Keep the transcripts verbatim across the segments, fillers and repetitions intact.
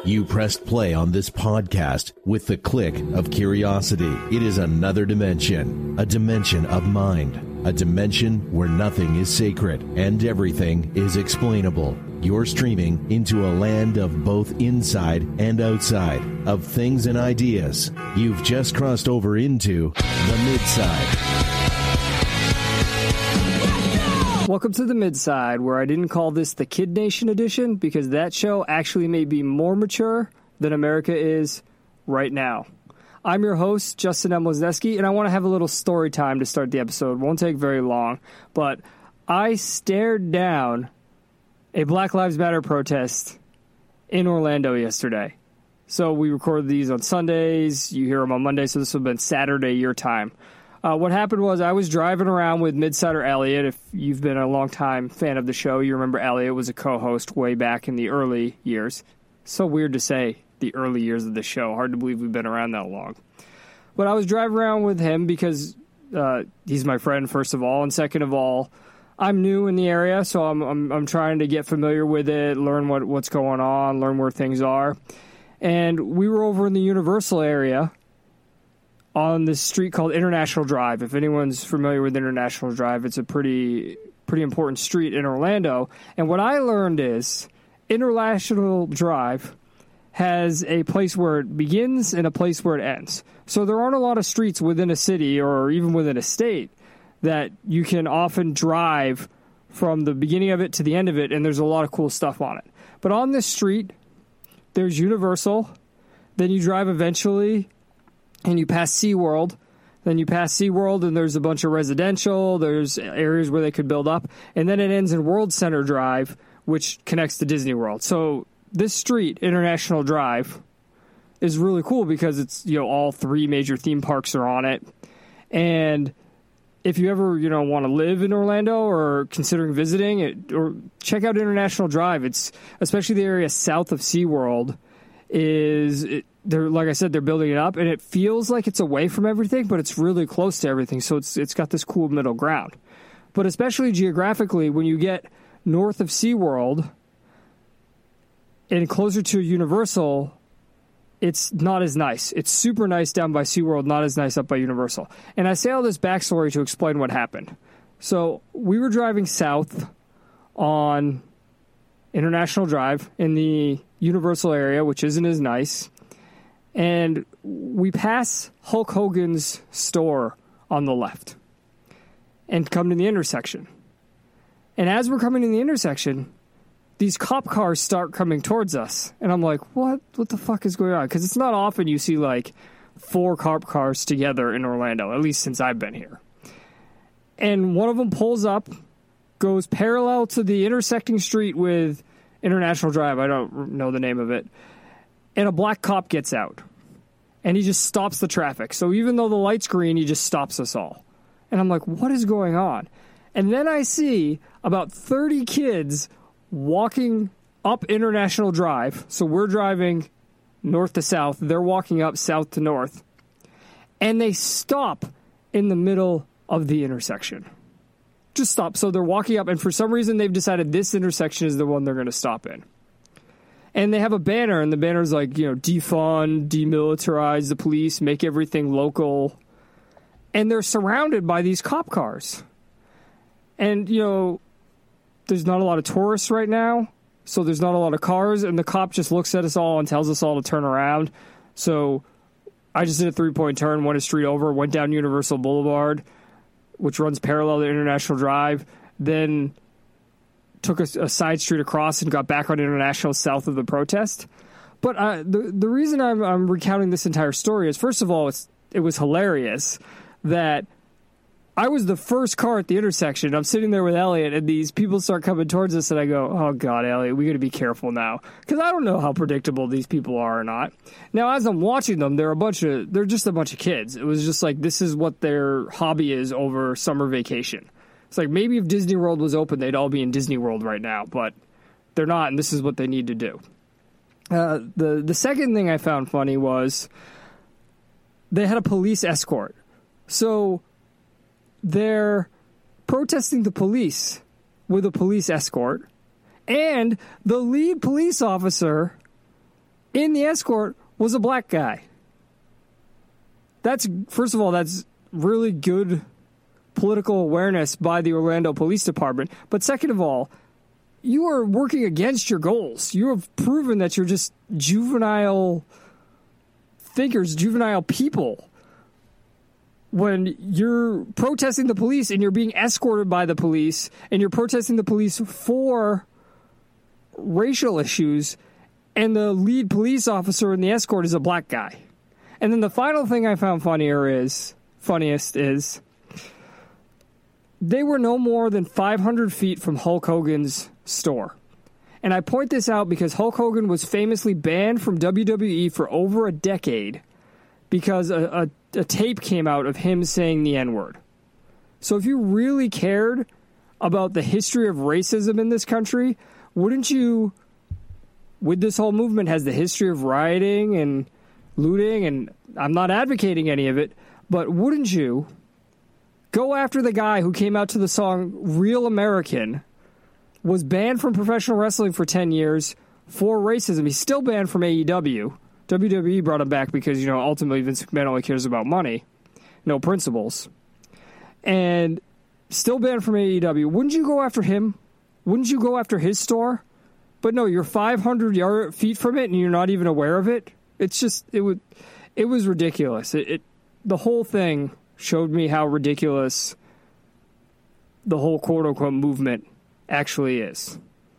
You pressed play on this podcast with the click of curiosity. It is another dimension, a dimension of mind, a dimension where nothing is sacred and everything is explainable. You're streaming into a land of both inside and outside, of things and ideas. You've just crossed over into the Midside. Welcome to the Midside, where I didn't call this the Kid Nation edition because that show actually may be more mature than America is right now. I'm your host, Justin M. Wisniewski, and I want to have a little story time to start the episode. Won't take very long, but I stared down a Black Lives Matter protest in Orlando yesterday. So we record these on Sundays. You hear them on Monday, so this would have been Saturday your time. Uh, what happened was I was driving around with Midsider Elliot. If you've been a long-time fan of the show, you remember Elliot was a co-host way back in the early years. So weird to say, the early years of the show. Hard to believe we've been around that long. But I was driving around with him because uh, he's my friend, first of all. And second of all, I'm new in the area, so I'm I'm, I'm trying to get familiar with it, learn what, what's going on, learn where things are. And we were over in the Universal area on this street called International Drive. If anyone's familiar with International Drive, it's a pretty pretty important street in Orlando. And what I learned is International Drive has a place where it begins and a place where it ends. So there aren't a lot of streets within a city or even within a state that you can often drive from the beginning of it to the end of it, and there's a lot of cool stuff on it. But on this street, there's Universal. Then you drive eventually and you pass SeaWorld. Then you pass SeaWorld, and there's a bunch of residential. There's areas where they could build up. And then it ends in World Center Drive, which connects to Disney World. So this street, International Drive, is really cool because it's, you know, all three major theme parks are on it. And if you ever, you know, want to live in Orlando or considering visiting it, or check out International Drive. It's especially the area south of SeaWorld is it, they're, like I said, they're building it up, and it feels like it's away from everything, but it's really close to everything. So it's it's got this cool middle ground. But especially geographically, when you get north of SeaWorld and closer to Universal, it's not as nice. It's super nice down by SeaWorld, not as nice up by Universal. And I say all this backstory to explain what happened. So we were driving south on International Drive in the Universal area, which isn't as nice. And we pass Hulk Hogan's store on the left and come to the intersection. And as we're coming to the intersection, these cop cars start coming towards us. And I'm like, what? What the fuck is going on? Because it's not often you see like four cop cars together in Orlando, at least since I've been here. And one of them pulls up, goes parallel to the intersecting street with International Drive. I don't know the name of it. And a black cop gets out. And he just stops the traffic. So even though the light's green, he just stops us all. And I'm like, what is going on? And then I see about thirty kids walking up International Drive. So we're driving north to south. They're walking up south to north. And they stop in the middle of the intersection. Just stop. So they're walking up, and for some reason they've decided this intersection is the one they're going to stop in. And they have a banner, and the banner's like, you know, defund, demilitarize the police, make everything local. And they're surrounded by these cop cars. And, you know, there's not a lot of tourists right now, so there's not a lot of cars, and the cop just looks at us all and tells us all to turn around. So I just did a three-point turn, went a street over, went down Universal Boulevard, which runs parallel to International Drive, then took a, a side street across and got back on International south of the protest. But uh, the the reason I'm, I'm recounting this entire story is, first of all, it's, it was hilarious that I was the first car at the intersection. I'm sitting there with Elliot, and these people start coming towards us, and I go, oh, God, Elliot, we got to be careful now. Because I don't know how predictable these people are or not. Now, as I'm watching them, they're a bunch of, they're just a bunch of kids. It was just like, this is what their hobby is over summer vacation. It's like, maybe if Disney World was open, they'd all be in Disney World right now, but they're not, and this is what they need to do. Uh, the, the second thing I found funny was they had a police escort. So they're protesting the police with a police escort, and the lead police officer in the escort was a black guy. That's, first of all, that's really good political awareness by the Orlando Police Department. But second of all, you are working against your goals. You have proven that you're just juvenile thinkers, juvenile people. When you're protesting the police and you're being escorted by the police and you're protesting the police for racial issues, and the lead police officer in the escort is a black guy. And then the final thing I found funnier is, funniest is, they were no more than five hundred feet from Hulk Hogan's store. And I point this out because Hulk Hogan was famously banned from W W E for over a decade because a, a, a tape came out of him saying the N-word. So if you really cared about the history of racism in this country, wouldn't you, with this whole movement has the history of rioting and looting, and I'm not advocating any of it, but wouldn't you go after the guy who came out to the song Real American, was banned from professional wrestling for ten years for racism. He's still banned from A E W. W W E brought him back because, you know, ultimately Vince McMahon only cares about money, no principles. And still banned from A E W. Wouldn't you go after him? Wouldn't you go after his store? But no, you're five hundred yard, feet from it and you're not even aware of it. It's just, it would, it was ridiculous. It, it the whole thing showed me how ridiculous the whole quote-unquote movement actually is.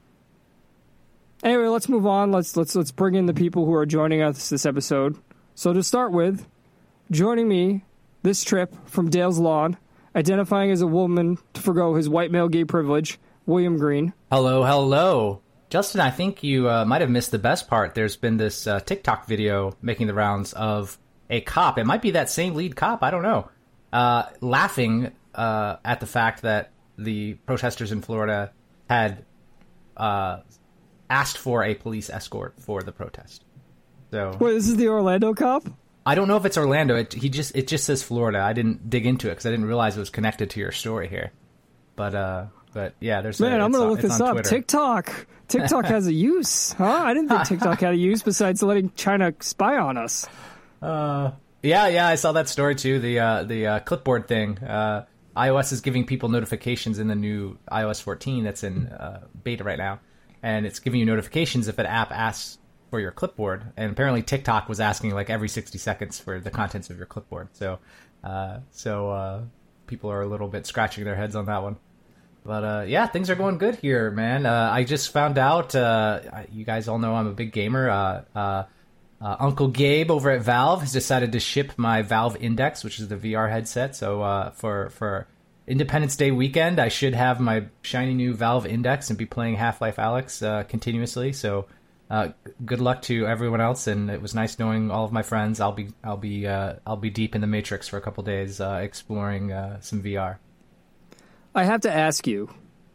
Anyway, let's move on. Let's let's let's bring in the people who are joining us this episode. So to start with, joining me this trip from Dale's Lawn, identifying as a woman to forgo his white male gay privilege, William Green. Hello, hello. Justin, I think you uh, might have missed the best part. There's been this uh, TikTok video making the rounds of a cop. It might be that same lead cop. I don't know. Uh, laughing uh, at the fact that the protesters in Florida had uh, asked for a police escort for the protest. So, wait, this is the Orlando cop? I don't know if it's Orlando. It, he just it just says Florida. I didn't dig into it because I didn't realize it was connected to your story here. But uh, but yeah, there's man. A, I'm gonna on, look this up. Twitter. TikTok. TikTok has a use, huh? I didn't think TikTok had a use besides letting China spy on us. Uh, yeah, yeah, I saw that story too. The uh, the uh, clipboard thing. Uh, iOS is giving people notifications in the new i O S fourteen that's in uh, beta right now, and it's giving you notifications if an app asks for your clipboard. And apparently TikTok was asking like every sixty seconds for the contents of your clipboard. So, uh, so uh, people are a little bit scratching their heads on that one. But uh, yeah, things are going good here, man. Uh, I just found out. Uh, you guys all know I'm a big gamer. Uh, uh, Uh, Uncle Gabe over at Valve has decided to ship my Valve Index, which is the V R headset. So uh, for for Independence Day weekend, I should have my shiny new Valve Index and be playing Half-Life Alyx uh, continuously. So uh, good luck to everyone else, and it was nice knowing all of my friends. I'll be I'll be uh, I'll be deep in the Matrix for a couple days, uh, exploring uh, some V R. I have to ask you,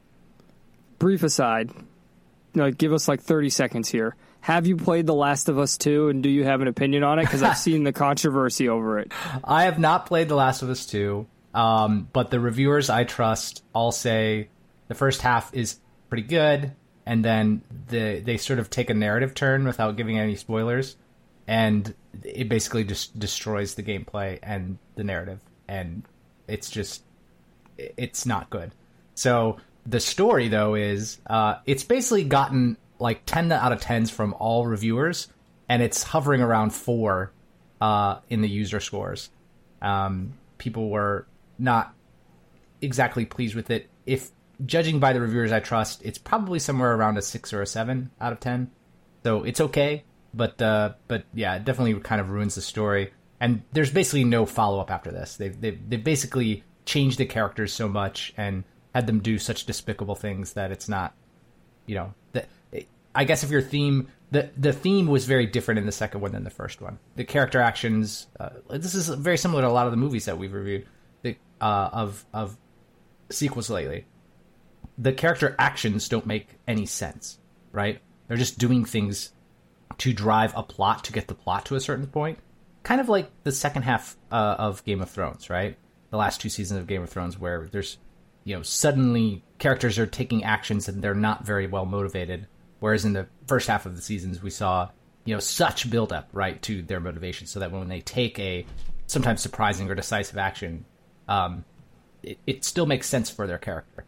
brief aside, you know, give us like thirty seconds here. Have you played The Last of Us two, and do you have an opinion on it? Because I've seen the controversy over it. I have not played The Last of Us two, um, but the reviewers I trust all say the first half is pretty good, and then the, they sort of take a narrative turn without giving any spoilers, and it basically just destroys the gameplay and the narrative, and it's just, it's not good. So the story, though, is uh, it's basically gotten like ten out of tens from all reviewers, and it's hovering around four uh, in the user scores. Um, people were not exactly pleased with it. If judging by the reviewers I trust, it's probably somewhere around a six or a seven out of ten. So it's okay, but uh, but yeah, it definitely kind of ruins the story. And there's basically no follow up after this. They've they've, they've basically changed the characters so much and had them do such despicable things that it's not, you know, that. I guess if your theme, the the theme was very different in the second one than the first one. The character actions, uh, this is very similar to a lot of the movies that we've reviewed the, uh, of of sequels lately. The character actions don't make any sense, right? They're just doing things to drive a plot, to get the plot to a certain point. Kind of like the second half uh, of Game of Thrones, right? The last two seasons of Game of Thrones, where there's, you know, suddenly characters are taking actions and they're not very well motivated. Whereas in the first half of the seasons, we saw, you know, such buildup, right, to their motivation, so that when they take a sometimes surprising or decisive action, um, it, it still makes sense for their character.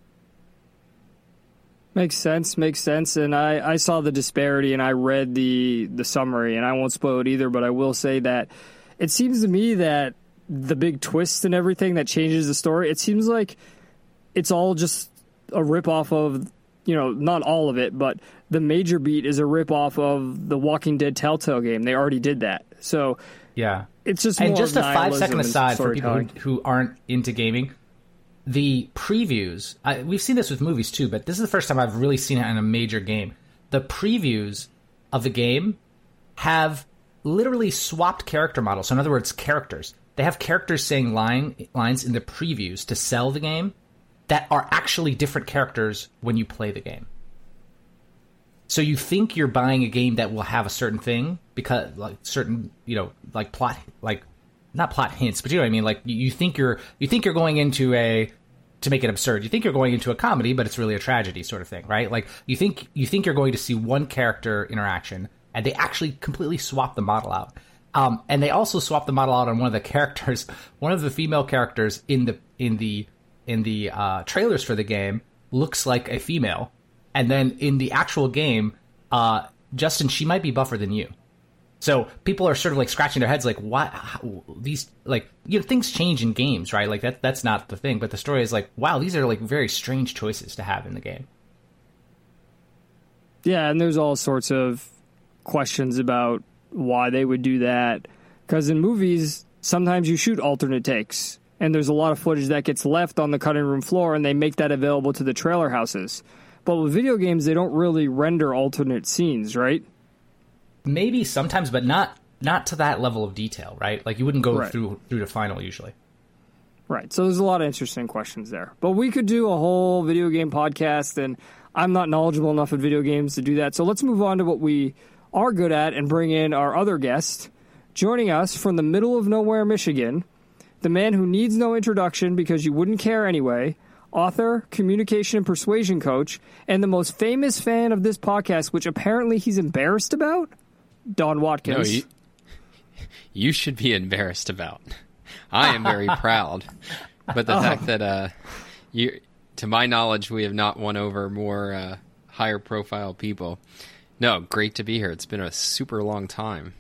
Makes sense, makes sense. And I, I saw the disparity and I read the, the summary, and I won't spoil it either, but I will say that it seems to me that the big twist and everything that changes the story, it seems like it's all just a ripoff of, you know, not all of it, but the major beat is a ripoff of the Walking Dead Telltale game. They already did that. So yeah, it's just and more just a five second and aside for people who, who aren't into gaming. The previews, I, we've seen this with movies too, but this is the first time I've really seen it in a major game. The previews of the game have literally swapped character models. So in other words, characters. They have characters saying line, lines in the previews to sell the game that are actually different characters when you play the game. So you think you're buying a game that will have a certain thing because, like, certain, you know, like plot, like not plot hints, but you know what I mean. Like you, you think you're you think you're going into a to make it absurd. You think you're going into a comedy, but it's really a tragedy sort of thing, right? Like you think you think you're going to see one character interaction, and they actually completely swap the model out. Um, and they also swap the model out on one of the characters, one of the female characters in the in the in the uh, trailers for the game looks like a female. And then in the actual game, uh, Justin, she might be buffer than you. So people are sort of like scratching their heads, like, what? How, these, like, you know, things change in games, right? Like that, that's not the thing. But the story is like, wow, these are like very strange choices to have in the game. Yeah, and there's all sorts of questions about why they would do that. Because in movies, sometimes you shoot alternate takes, and there's a lot of footage that gets left on the cutting room floor, and they make that available to the trailer houses. But with video games, they don't really render alternate scenes, right? Maybe sometimes, but not not to that level of detail, right? Like you wouldn't go right. through through the final usually. Right. So there's a lot of interesting questions there. But we could do a whole video game podcast, and I'm not knowledgeable enough of video games to do that. So let's move on to what we are good at and bring in our other guest. Joining us from the middle of nowhere, Michigan, the man who needs no introduction because you wouldn't care anyway, author, communication and persuasion coach, and the most famous fan of this podcast, which apparently he's embarrassed about, Don Watkins. No, you, you should be embarrassed about. I am very proud. But the oh. fact that, uh, you, to my knowledge, we have not won over more uh, higher profile people. No, great to be here. It's been a super long time.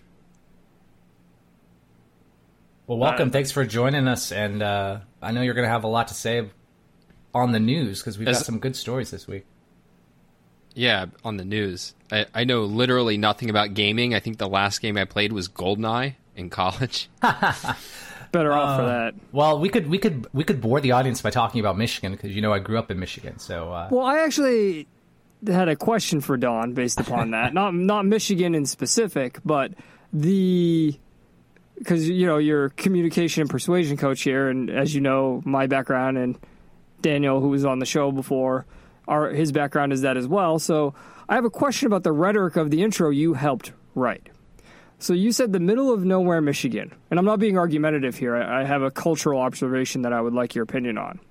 Well, welcome. Uh, Thanks for joining us. And uh, I know you're going to have a lot to say on the news because we've As, got some good stories this week. Yeah, on the news. I, I know literally nothing about gaming. I think the last game I played was GoldenEye in college. Better off uh, for that. Well, we could we could we could bore the audience by talking about Michigan because you know I grew up in Michigan. So uh... well, I actually had a question for Don based upon that. not not Michigan in specific, but the because you know you're communication and persuasion coach here, and as you know, my background and Daniel, who was on the show before, our his background is that as well. So I have a question about the rhetoric of the intro you helped write. So you said the middle of nowhere, Michigan. And I'm not being argumentative here. I have a cultural observation that I would like your opinion on.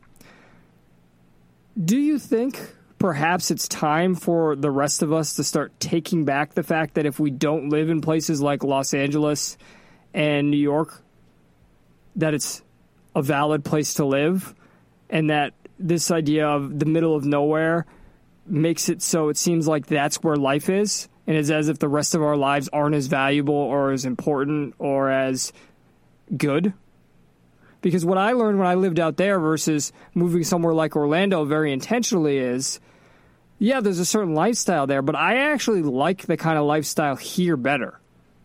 Do you think perhaps it's time for the rest of us to start taking back the fact that if we don't live in places like Los Angeles and New York, that it's a valid place to live, and that this idea of the middle of nowhere makes it so it seems like that's where life is? And it's as if the rest of our lives aren't as valuable or as important or as good. Because what I learned when I lived out there versus moving somewhere like Orlando very intentionally is, yeah, there's a certain lifestyle there, but I actually like the kind of lifestyle here better.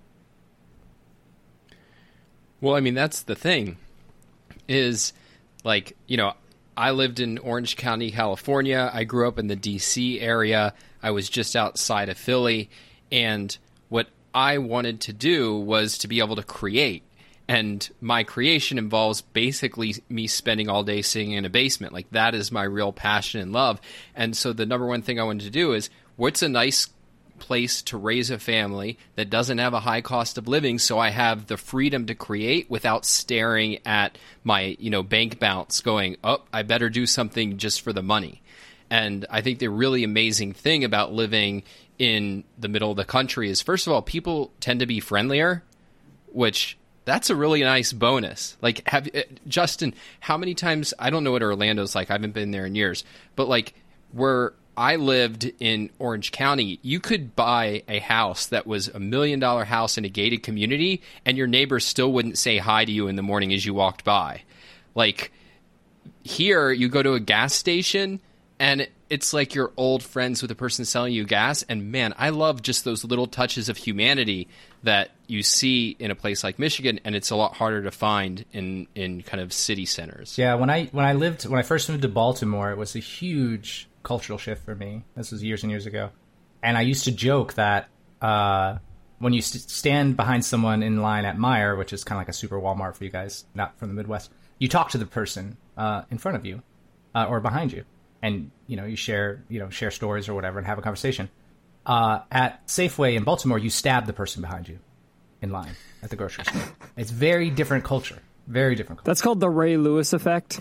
Well, I mean, that's the thing is, like, you know, I lived in Orange County, California. I grew up in the D C area. I was just outside of Philly. And what I wanted to do was to be able to create. And my creation involves basically me spending all day sitting in a basement. Like, that is my real passion and love. And so the number one thing I wanted to do is, what's a nice place to raise a family that doesn't have a high cost of living, so I have the freedom to create without staring at my, you know, bank balance going, oh, I better do something just for the money. And I think the really amazing thing about living in the middle of the country is, first of all, people tend to be friendlier, which that's a really nice bonus. Like, have Justin, how many times, I don't know what Orlando's like, I haven't been there in years, but like where I lived in Orange County, you could buy a house that was a million dollar house in a gated community, and your neighbors still wouldn't say hi to you in the morning as you walked by. Like, here, you go to a gas station, and it's like you're old friends with the person selling you gas. And man, I love just those little touches of humanity that you see in a place like Michigan, and it's a lot harder to find in, in kind of city centers. Yeah, when I when I lived when I first moved to Baltimore, it was a huge cultural shift for me. This was years and years ago, and I used to joke that uh, when you st- stand behind someone in line at Meijer, which is kind of like a super Walmart for you guys, not from the Midwest, you talk to the person uh, in front of you uh, or behind you, and you know you share you know share stories or whatever and have a conversation. Uh, at Safeway in Baltimore, you stab the person behind you in line at the grocery store. It's very different culture. Very different culture. That's called the Ray Lewis effect.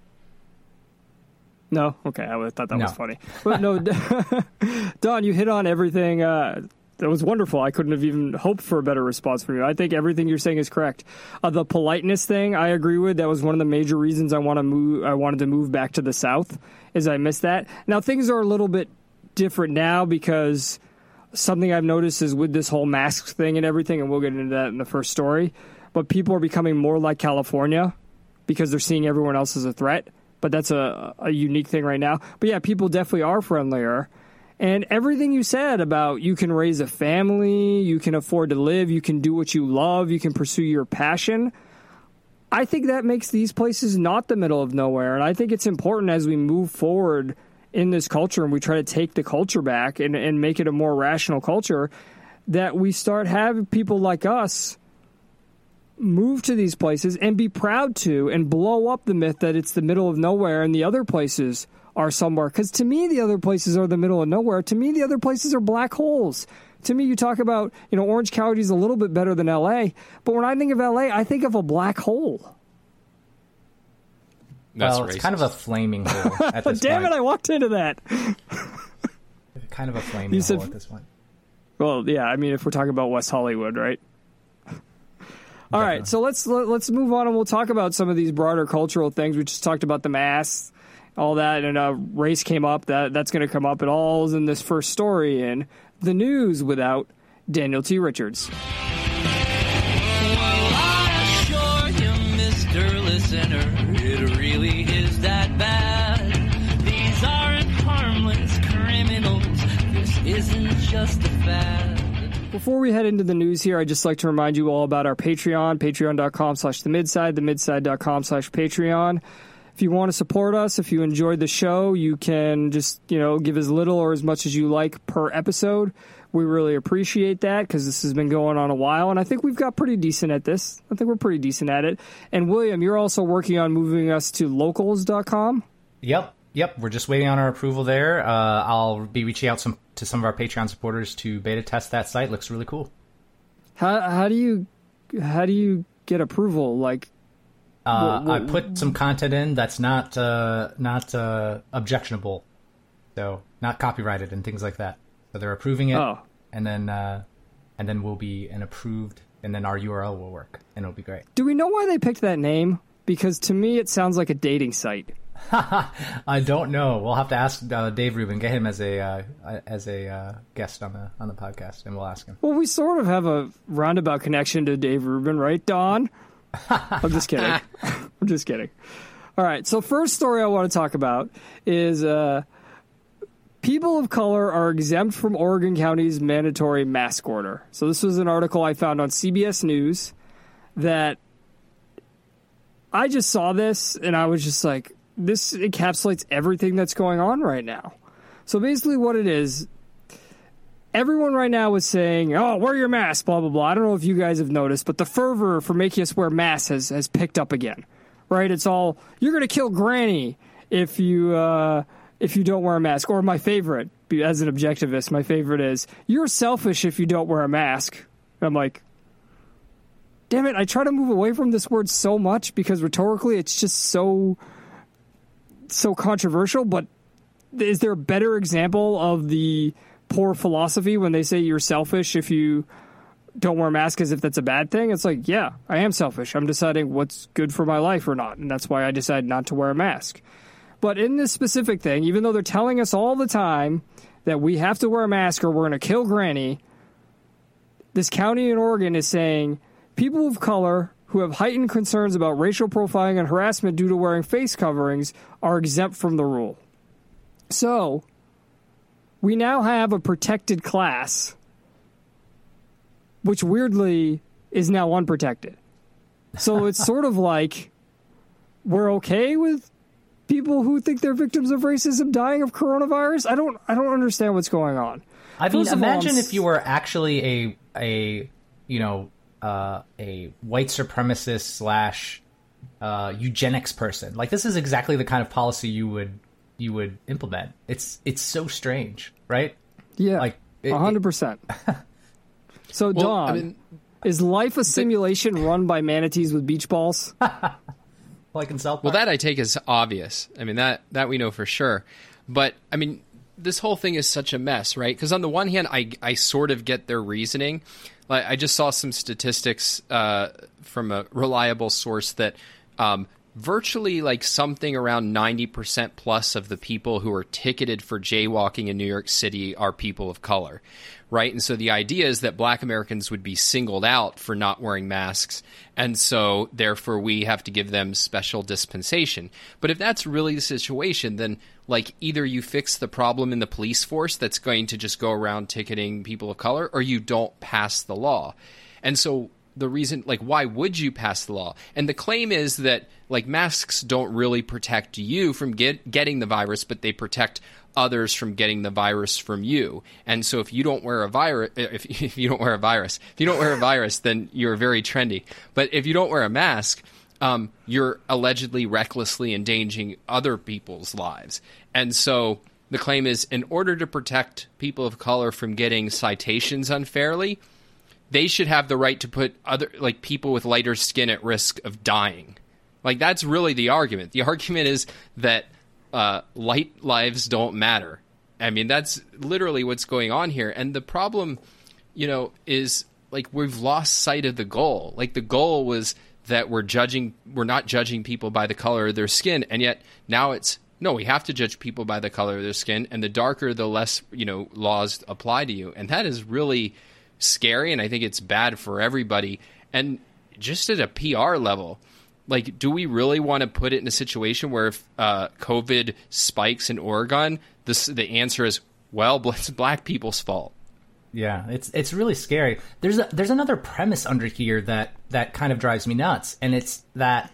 No? Okay, I thought that No. was funny. But no, Don, you hit on everything. Uh, that was wonderful. I couldn't have even hoped for a better response from you. I think everything you're saying is correct. Uh, the politeness thing, I agree with. That was one of the major reasons I want to move. I wanted to move back to the South, is I missed that. Now, things are a little bit different now because something I've noticed is with this whole mask thing and everything, and we'll get into that in the first story, but people are becoming more like California because they're seeing everyone else as a threat. But that's a, a unique thing right now. But yeah, people definitely are friendlier. And everything you said about you can raise a family, you can afford to live, you can do what you love, you can pursue your passion, I think that makes these places not the middle of nowhere. And I think it's important as we move forward in this culture and we try to take the culture back and, and make it a more rational culture, that we start having people like us move to these places and be proud to and blow up the myth that it's the middle of nowhere and the other places are somewhere. Because to me, the other places are the middle of nowhere. To me, the other places are black holes. To me, you talk about, you know, Orange County is a little bit better than L A, but when I think of L A, I think of a black hole. That's well, it's racist. kind of a flaming hole at this Damn point. it, I walked into that. Kind of a flaming You hole said- at this point. Well, yeah, I mean, if we're talking about West Hollywood, right? All Definitely. right, so let's let, let's move on and we'll talk about some of these broader cultural things. We just talked about the masks, all that, and uh, race came up. That that's going to come up. It all is in this first story in the news without Daniel T. Richards. Well, I assure you, Mister Listener, it really is that bad. These aren't harmless criminals. This isn't just a fad. Before we head into the news here, I'd just like to remind you all about our Patreon, patreon.com slash the midside, themidside.com slash Patreon. If you want to support us, if you enjoyed the show, you can just, you know, give as little or as much as you like per episode. We really appreciate that because this has been going on a while, and I think we've got pretty decent at this. I think we're pretty decent at it. And William, you're also working on moving us to locals dot com. Yep, yep. We're just waiting on our approval there. Uh, I'll be reaching out some to some of our Patreon supporters to beta test that site. Looks really cool. How how do you how do you get approval? Like, Uh, What- I what- put some content in that's not uh, not uh, objectionable, so not copyrighted and things like that. So they're approving it, Oh. and then uh, and then we'll be an approved, and then our U R L will work, and it'll be great. do we know why they picked that name? Because to me, it sounds like a dating site. I don't know. We'll have to ask uh, Dave Rubin, get him as a uh, as a uh, guest on the on the podcast, and we'll ask him. Well, we sort of have a roundabout connection to Dave Rubin, right, Don? I'm just kidding. I'm just kidding. All right, so first story I want to talk about is uh, people of color are exempt from Oregon County's mandatory mask order. So this was an article I found on C B S News that I just saw this, and I was just like, this encapsulates everything that's going on right now. So basically what it is, everyone right now is saying, oh, wear your mask, blah, blah, blah. I don't know if you guys have noticed, but the fervor for making us wear masks has, has picked up again, right? It's all, you're going to kill Granny if you uh, if you don't wear a mask. Or my favorite, as an objectivist, my favorite is, you're selfish if you don't wear a mask. And I'm like, damn it, I try to move away from this word so much because rhetorically it's just so, so controversial, but is there a better example of the poor philosophy when they say you're selfish if you don't wear a mask as if that's a bad thing. It's like, yeah, I am selfish. I'm deciding what's good for my life or not, and that's why I decided not to wear a mask. But in this specific thing, even though they're telling us all the time that we have to wear a mask or we're going to kill Granny, this county in Oregon is saying people of color who have heightened concerns about racial profiling and harassment due to wearing face coverings are exempt from the rule. So, we now have a protected class, which weirdly is now unprotected. So it's sort of like we're okay with people who think they're victims of racism dying of coronavirus. I don't I don't understand what's going on. I mean, First of all, imagine I'm if you were actually a a you know uh, a white supremacist slash uh, eugenics person. Like, this is exactly the kind of policy you would you would implement. It's it's so strange, right? Yeah, like a hundred percent. So, Well, Don, I mean, is life a simulation run by manatees with beach balls? Like in South Park. Well, that I take as obvious. I mean, that that we know for sure. But, I mean, this whole thing is such a mess, right? Because on the one hand, I, I sort of get their reasoning. Like, I just saw some statistics uh, from a reliable source that um, virtually like something around ninety percent plus of the people who are ticketed for jaywalking in New York City are people of color, right? And so the idea is that black Americans would be singled out for not wearing masks, and so therefore we have to give them special dispensation. But if that's really the situation, then like either you fix the problem in the police force that's going to just go around ticketing people of color, or you don't pass the law. And so the reason, like, why would you pass the law? And the claim is that, like, masks don't really protect you from get, getting the virus, but they protect others from getting the virus from you. And so if you don't wear a virus, if, if you don't wear a virus, if you don't wear a virus, then you're very trendy. But if you don't wear a mask, um, you're allegedly recklessly endangering other people's lives. And so the claim is, in order to protect people of color from getting citations unfairly, they should have the right to put other, like, people with lighter skin at risk of dying. Like, that's really the argument. The argument is that uh, light lives don't matter. I mean, that's literally what's going on here. And the problem, you know, is, like, we've lost sight of the goal. Like, the goal was that we're judging, we're not judging people by the color of their skin. And yet now it's, no, we have to judge people by the color of their skin. And the darker, the less, you know, laws apply to you. And that is really scary, and I think it's bad for everybody. And just at a P R level, like, do we really want to put it in a situation where if uh, COVID spikes in Oregon, this, the answer is, well, it's black people's fault? Yeah, it's it's really scary. There's a, there's another premise under here that, that kind of drives me nuts, and it's that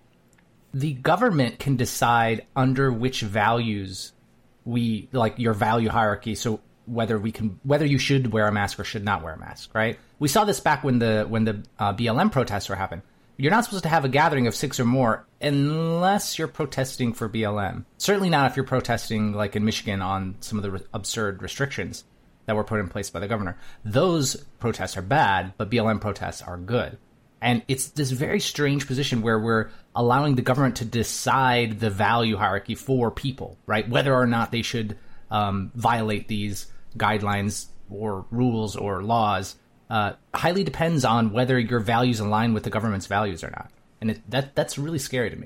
the government can decide under which values we, like your value hierarchy, so whether we can, whether you should wear a mask or should not wear a mask, right? We saw this back when the when the uh, B L M protests were happening. You're not supposed to have a gathering of six or more unless you're protesting for B L M. Certainly not if you're protesting, like in Michigan, on some of the re- absurd restrictions that were put in place by the governor. Those protests are bad, but B L M protests are good. And it's this very strange position where we're allowing the government to decide the value hierarchy for people, right? Whether or not they should um, violate these guidelines or rules or laws uh, highly depends on whether your values align with the government's values or not. And it, that that's really scary to me.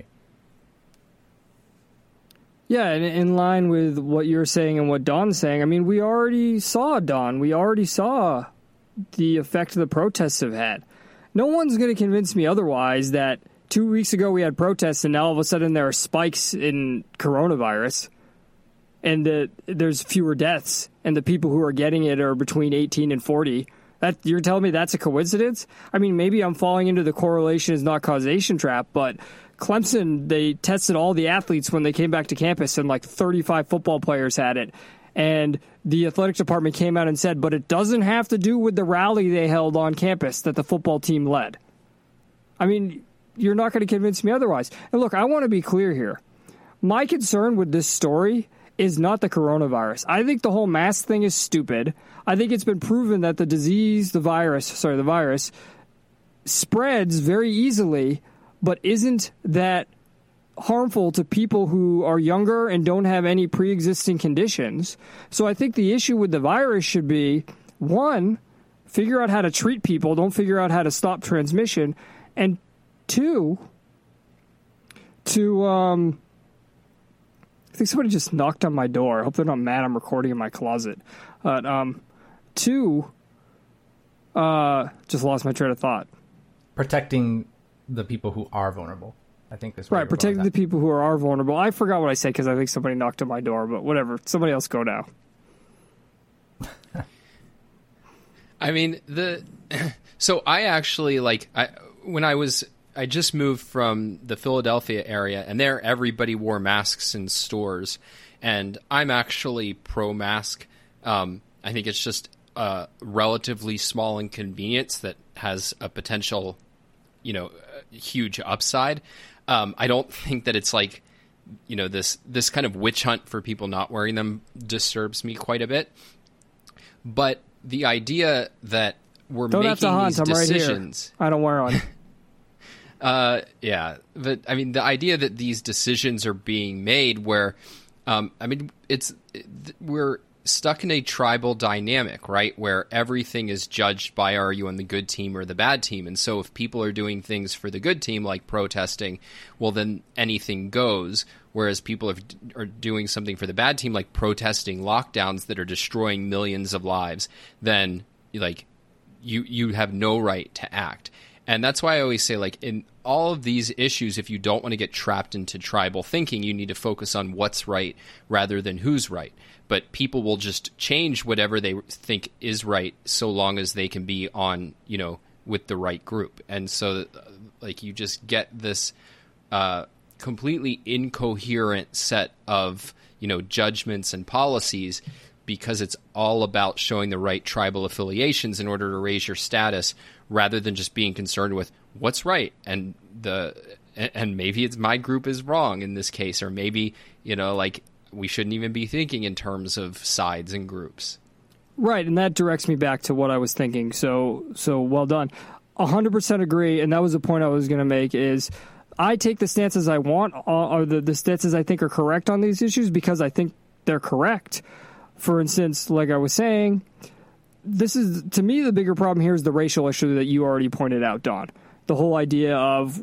Yeah, and in line with what you're saying and what Don's saying, I mean, we already saw, Don, we already saw the effect the protests have had. No one's going to convince me otherwise that two weeks ago we had protests and now all of a sudden there are spikes in coronavirus and that there's fewer deaths and the people who are getting it are between eighteen and forty. That, you're telling me that's a coincidence? I mean, maybe I'm falling into the correlation is not causation trap, but Clemson, they tested all the athletes when they came back to campus and like thirty-five football players had it. And the athletic department came out and said, but it doesn't have to do with the rally they held on campus that the football team led. I mean, you're not going to convince me otherwise. And look, I want to be clear here. My concern with this story is not the coronavirus. I think the whole mask thing is stupid. I think it's been proven that the disease, the virus, sorry, the virus spreads very easily, but isn't that harmful to people who are younger and don't have any pre-existing conditions. So I think the issue with the virus should be, one, figure out how to treat people, don't figure out how to stop transmission, and two, to, um, I think somebody just knocked on my door. I hope they're not mad I'm recording in my closet. But, um, two, uh, just lost my train of thought. Protecting the people who are vulnerable, I think this. Right, protecting the people who are, are vulnerable. I forgot what I said because I think somebody knocked on my door, but whatever. Somebody else go now. I mean, the so I actually, like, I when I was, I just moved from the Philadelphia area, and there everybody wore masks in stores, and I'm actually pro-mask. Um, I think it's just a relatively small inconvenience that has a potential, you know, huge upside. Um, I don't think that it's like, you know, this this kind of witch hunt for people not wearing them disturbs me quite a bit. But the idea that we're don't making have to hunt. these I'm decisions, right here. I don't wear one. uh, yeah, but I mean, the idea that these decisions are being made, where, um, I mean, it's we're stuck in a tribal dynamic, right? Where everything is judged by, are you on the good team or the bad team? And so if people are doing things for the good team, like protesting, well, then anything goes. Whereas people are, are doing something for the bad team, like protesting lockdowns that are destroying millions of lives, then like you, you have no right to act. And that's why I always say, like, in all of these issues, if you don't want to get trapped into tribal thinking, you need to focus on what's right rather than who's right. But people will just change whatever they think is right so long as they can be on, you know, with the right group. And so, like, you just get this uh, completely incoherent set of, you know, judgments and policies because it's all about showing the right tribal affiliations in order to raise your status, rather than just being concerned with what's right. And the and maybe it's my group is wrong in this case, or maybe, you know, like, we shouldn't even be thinking in terms of sides and groups. Right, and that directs me back to what I was thinking. So, so well done. one hundred percent agree, and that was the point I was going to make, is I take the stances I want, or the, the stances I think are correct on these issues, because I think they're correct. For instance, like I was saying, this is, to me, the bigger problem here is the racial issue that you already pointed out, Don. The whole idea of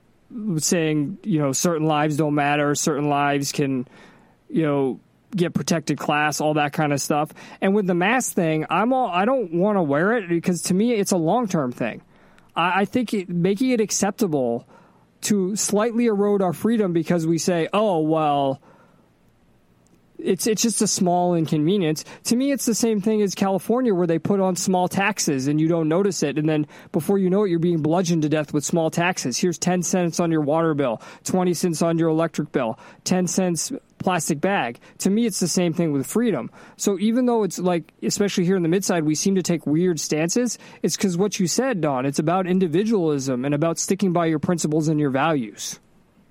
saying, you know, certain lives don't matter, certain lives can, you know, get protected class, all that kind of stuff. And with the mask thing, I'm all, I don't want to wear it because to me it's a long-term thing. I, I think it, making it acceptable to slightly erode our freedom because we say, oh, well, it's it's just a small inconvenience. To me, it's the same thing as California, where they put on small taxes and you don't notice it. And then before you know it, you're being bludgeoned to death with small taxes. Here's ten cents on your water bill, twenty cents on your electric bill, ten cents plastic bag. To me, it's the same thing with freedom. So even though it's like, especially here in the midside, we seem to take weird stances, it's because what you said, Don, it's about individualism and about sticking by your principles and your values.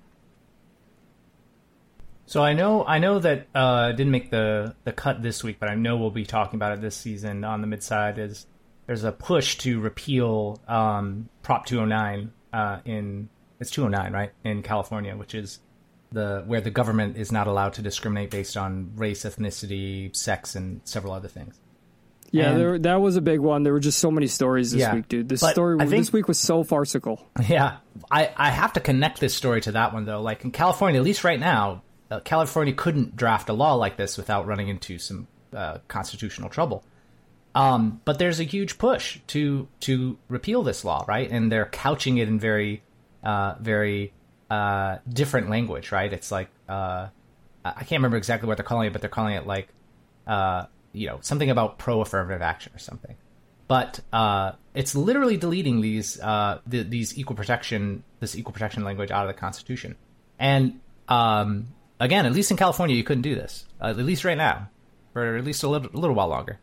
So I know I know that uh, didn't make the, the cut this week, but I know we'll be talking about it this season on the midside. Is there's a push to repeal um, Prop two oh nine uh, in it's two oh nine, right, in California, which is the where the government is not allowed to discriminate based on race, ethnicity, sex, and several other things. Yeah, and, there, that was a big one. There were just so many stories this yeah, week, dude. This but story I think, this week was so farcical. Yeah, I, I have to connect this story to that one though. Like in California, at least right now, Uh, California couldn't draft a law like this without running into some uh, constitutional trouble. Um, but there's a huge push to to repeal this law, right? And they're couching it in very, uh, very uh, different language, right? It's like, uh, I can't remember exactly what they're calling it, but they're calling it like, uh, you know, something about pro-affirmative action or something. But uh, it's literally deleting these uh, the, these equal protection, this equal protection language out of the Constitution. And um, again, at least in California, you couldn't do this. Uh, at least right now, for at least a little, a little while longer.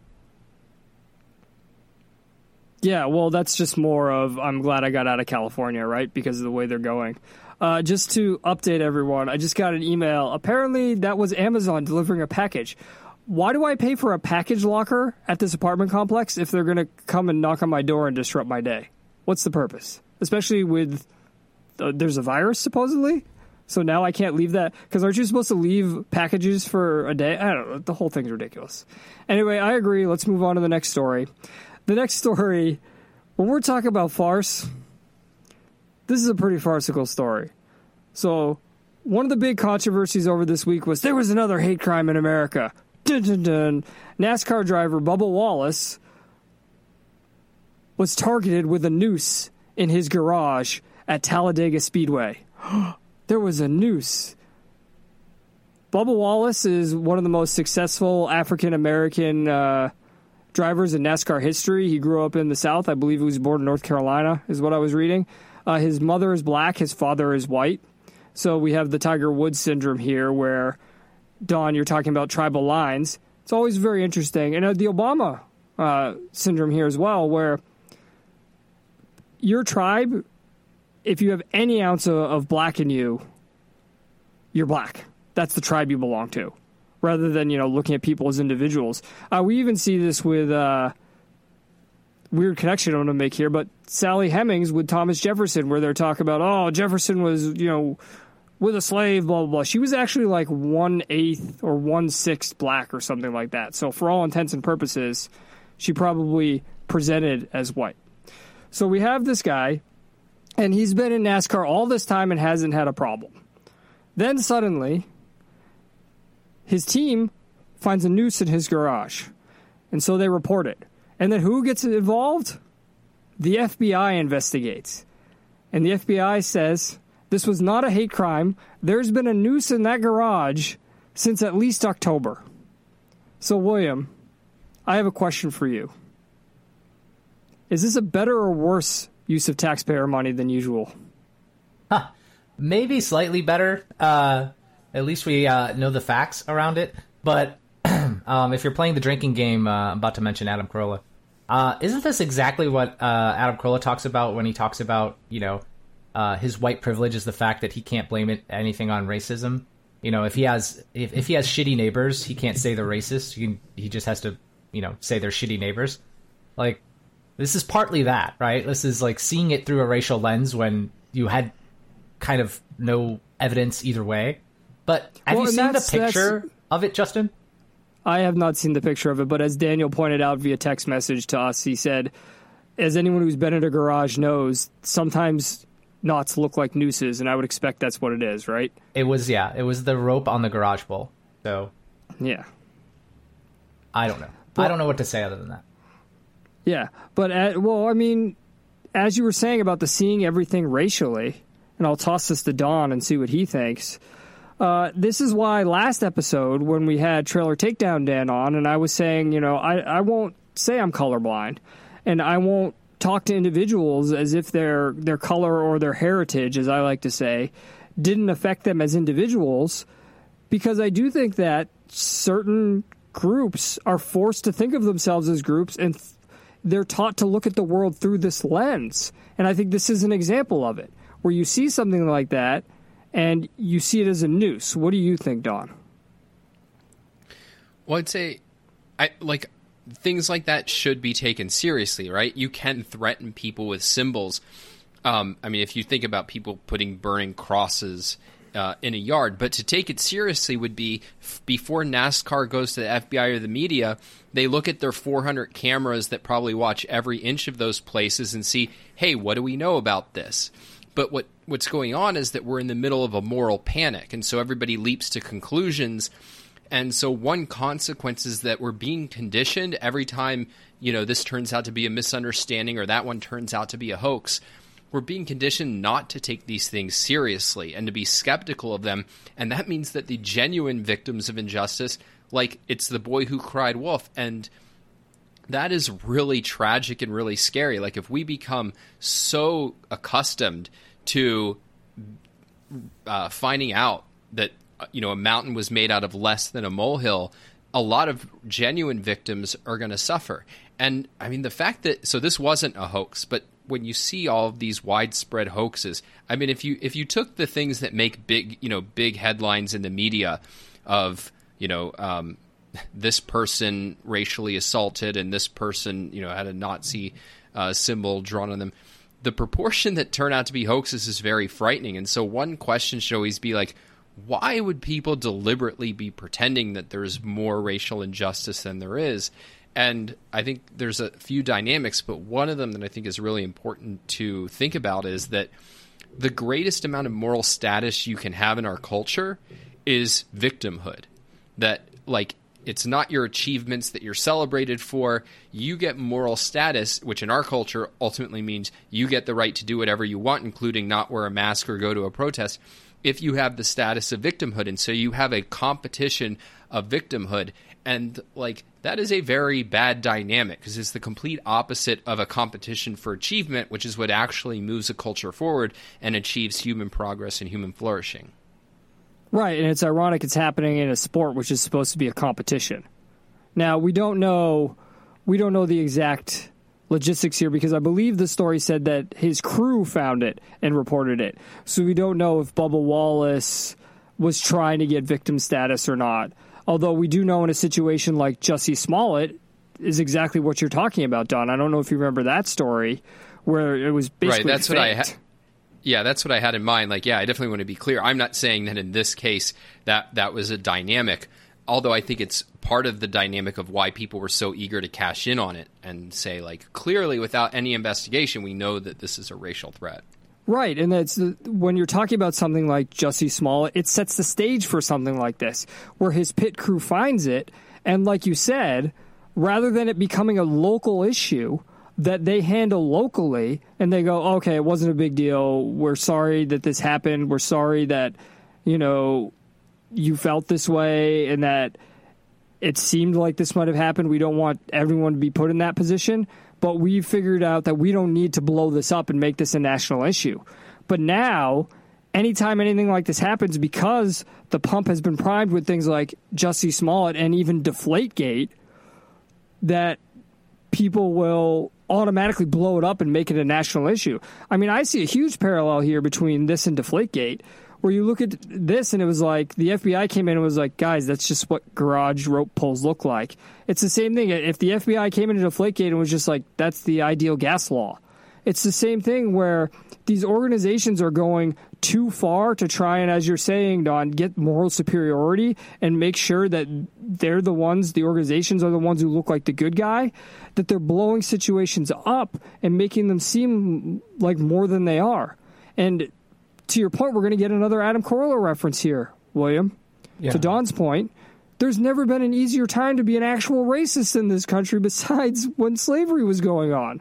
Yeah, well, that's just more of, I'm glad I got out of California, right? Because of the way they're going. Uh, just to update everyone, I just got an email. Apparently, that was Amazon delivering a package. Why do I pay for a package locker at this apartment complex if they're going to come and knock on my door and disrupt my day? What's the purpose? Especially with, uh, there's a virus, supposedly? So now I can't leave that, because aren't you supposed to leave packages for a day? I don't know. The whole thing's ridiculous. Anyway, I agree. Let's move on to the next story. The next story, when we're talking about farce, this is a pretty farcical story. So one of the big controversies over this week was there was another hate crime in America. Dun, dun, dun. NASCAR driver Bubba Wallace was targeted with a noose in his garage at Talladega Speedway. There was a noose. Bubba Wallace is one of the most successful African-American uh, drivers in NASCAR history. He grew up in the South. I believe he was born in North Carolina, is what I was reading. Uh, his mother is black. His father is white. So we have the Tiger Woods syndrome here where, Don, you're talking about tribal lines. It's always very interesting. And uh, the Obama uh, syndrome here as well, where your tribe, if you have any ounce of, of black in you, you're black. That's the tribe you belong to, rather than, you know, looking at people as individuals. Uh, we even see this with uh, weird connection I'm going to make here, but Sally Hemings with Thomas Jefferson, where they're talking about, oh, Jefferson was, you know, with a slave, blah, blah, blah. She was actually like one-eighth or one-sixth black or something like that. So for all intents and purposes, she probably presented as white. So we have this guy, and he's been in NASCAR all this time and hasn't had a problem. Then suddenly, his team finds a noose in his garage, and so they report it. And then who gets involved? The F B I investigates. And the F B I says, this was not a hate crime. There's been a noose in that garage since at least October. So, William, I have a question for you. Is this a better or worse use of taxpayer money than usual? Huh. Maybe slightly better. Uh, at least we uh, know the facts around it. But um, if you're playing the drinking game, uh, I'm about to mention Adam Carolla. Uh, isn't this exactly what uh, Adam Carolla talks about when he talks about, you know, uh, his white privilege is the fact that he can't blame it anything on racism? You know, if he has if, if he has shitty neighbors, he can't say they're racist. He, can, he just has to, you know, say they're shitty neighbors. Like, this is partly that, right? This is like seeing it through a racial lens when you had kind of no evidence either way. But have well, you seen the that's, picture that's... of it, Justin? I have not seen the picture of it, but as Daniel pointed out via text message to us, he said, as anyone who's been in a garage knows, sometimes knots look like nooses, and I would expect that's what it is, right? It was, yeah. It was the rope on the garage pole. So, yeah. I don't know. Well, I don't know what to say other than that. Yeah, but, uh, well, I mean, as you were saying about the seeing everything racially, and I'll toss this to Don and see what he thinks, uh, this is why last episode, when we had Trailer Takedown Dan on, and I was saying, you know, I, I won't say I'm colorblind, and I won't talk to individuals as if their their color or their heritage, as I like to say, didn't affect them as individuals, because I do think that certain groups are forced to think of themselves as groups, and th- they're taught to look at the world through this lens. And I think this is an example of it, where you see something like that, and you see it as a noose. What do you think, Don? Well, I'd say, I like things like that should be taken seriously, right? You can threaten people with symbols. Um, I mean, if you think about people putting burning crosses uh, in a yard, but to take it seriously would be f- before NASCAR goes to the F B I or the media, they look at their four hundred cameras that probably watch every inch of those places and see, hey, what do we know about this? But what what's going on is that we're in the middle of a moral panic, and so everybody leaps to conclusions. And so one consequence is that we're being conditioned every time, you know, this turns out to be a misunderstanding or that one turns out to be a hoax. We're being conditioned not to take these things seriously and to be skeptical of them. And that means that the genuine victims of injustice, like it's the boy who cried wolf, and that is really tragic and really scary. Like if we become so accustomed to uh, finding out that, you know, a mountain was made out of less than a molehill, a lot of genuine victims are going to suffer. And I mean, the fact that, so this wasn't a hoax, but when you see all of these widespread hoaxes, I mean, if you, if you took the things that make big, you know, big headlines in the media of, you know, um, this person racially assaulted and this person, you know, had a Nazi uh, symbol drawn on them, the proportion that turn out to be hoaxes is very frightening. And so one question should always be like, why would people deliberately be pretending that there's more racial injustice than there is? And I think there's a few dynamics, but one of them that I think is really important to think about is that the greatest amount of moral status you can have in our culture is victimhood. That, like, it's not your achievements that you're celebrated for. You get moral status, which in our culture ultimately means you get the right to do whatever you want, including not wear a mask or go to a protest, if you have the status of victimhood. And so you have a competition of victimhood. And, like, that is a very bad dynamic because it's the complete opposite of a competition for achievement, which is what actually moves a culture forward and achieves human progress and human flourishing. Right, and it's ironic it's happening in a sport which is supposed to be a competition. Now, we don't know we don't know the exact logistics here because I believe the story said that his crew found it and reported it. So we don't know if Bubba Wallace was trying to get victim status or not. Although we do know in a situation like Jussie Smollett is exactly what you're talking about, Don. I don't know if you remember that story where it was basically right, that's faked. what I ha- Yeah, that's what I had in mind. Like, yeah, I definitely want to be clear. I'm not saying that in this case that that was a dynamic, although I think it's part of the dynamic of why people were so eager to cash in on it and say, like, clearly without any investigation, we know that this is a racial threat. Right, and that's the, when you're talking about something like Jussie Smollett, it sets the stage for something like this, where his pit crew finds it, and like you said, rather than it becoming a local issue that they handle locally, and they go, okay, it wasn't a big deal, we're sorry that this happened, we're sorry that, you know, you felt this way, and that it seemed like this might have happened, we don't want everyone to be put in that position, but we figured out that we don't need to blow this up and make this a national issue. But now, anytime anything like this happens, because the pump has been primed with things like Jussie Smollett and even Deflategate, that people will automatically blow it up and make it a national issue. I mean, I see a huge parallel here between this and Deflategate, where you look at this and it was like the F B I came in and was like, guys, that's just what garage rope pulls look like. It's the same thing. If the F B I came into Deflategate and was just like, that's the ideal gas law. It's the same thing where these organizations are going too far to try and, as you're saying, Don, get moral superiority and make sure that they're the ones, the organizations are the ones who look like the good guy, that they're blowing situations up and making them seem like more than they are. And to your point, we're going to get another Adam Carolla reference here, William. Yeah. To Don's point, there's never been an easier time to be an actual racist in this country besides when slavery was going on.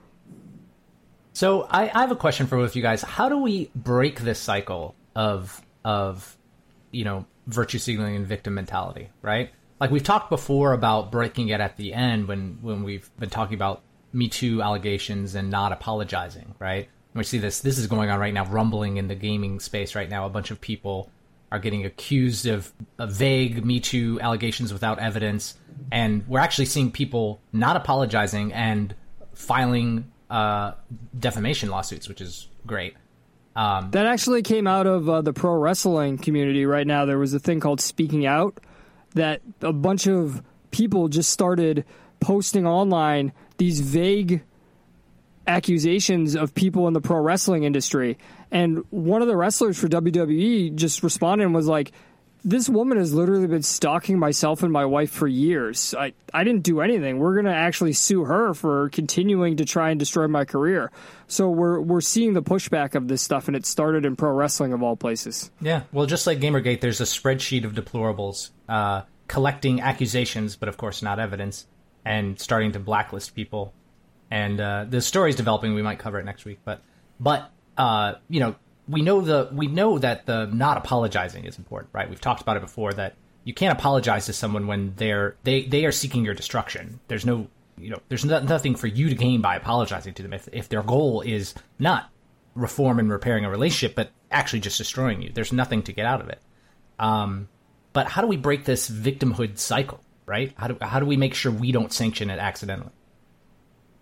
So I, I have a question for both of you guys. How do we break this cycle of of you know virtue signaling and victim mentality, right? Like we've talked before about breaking it at the end when, when we've been talking about Me Too allegations and not apologizing, right? We see this. This is going on right now, rumbling in the gaming space right now. A bunch of people are getting accused of, of vague Me Too allegations without evidence, and we're actually seeing people not apologizing and filing uh, defamation lawsuits, which is great. Um, that actually came out of uh, the pro wrestling community right now. There was a thing called Speaking Out that a bunch of people just started posting online these vague accusations of people in the pro wrestling industry. And one of the wrestlers for W W E just responded and was like, this woman has literally been stalking myself and my wife for years. I, I didn't do anything. We're going to actually sue her for continuing to try and destroy my career. So we're we're seeing the pushback of this stuff, and it started in pro wrestling of all places. Yeah, well, just like Gamergate, there's a spreadsheet of deplorables uh, collecting accusations, but of course not evidence, and starting to blacklist people. And uh, the story's developing. We might cover it next week, but but uh, you know, we know the we know that the not apologizing is important, right? We've talked about it before that you can't apologize to someone when they're they, they are seeking your destruction. There's no you know there's no, nothing for you to gain by apologizing to them if if their goal is not reform and repairing a relationship, but actually just destroying you. There's nothing to get out of it. Um, but how do we break this victimhood cycle, right? How do how do we make sure we don't sanction it accidentally?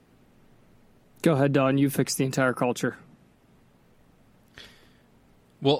Go ahead, Don. You fix the entire culture. Well,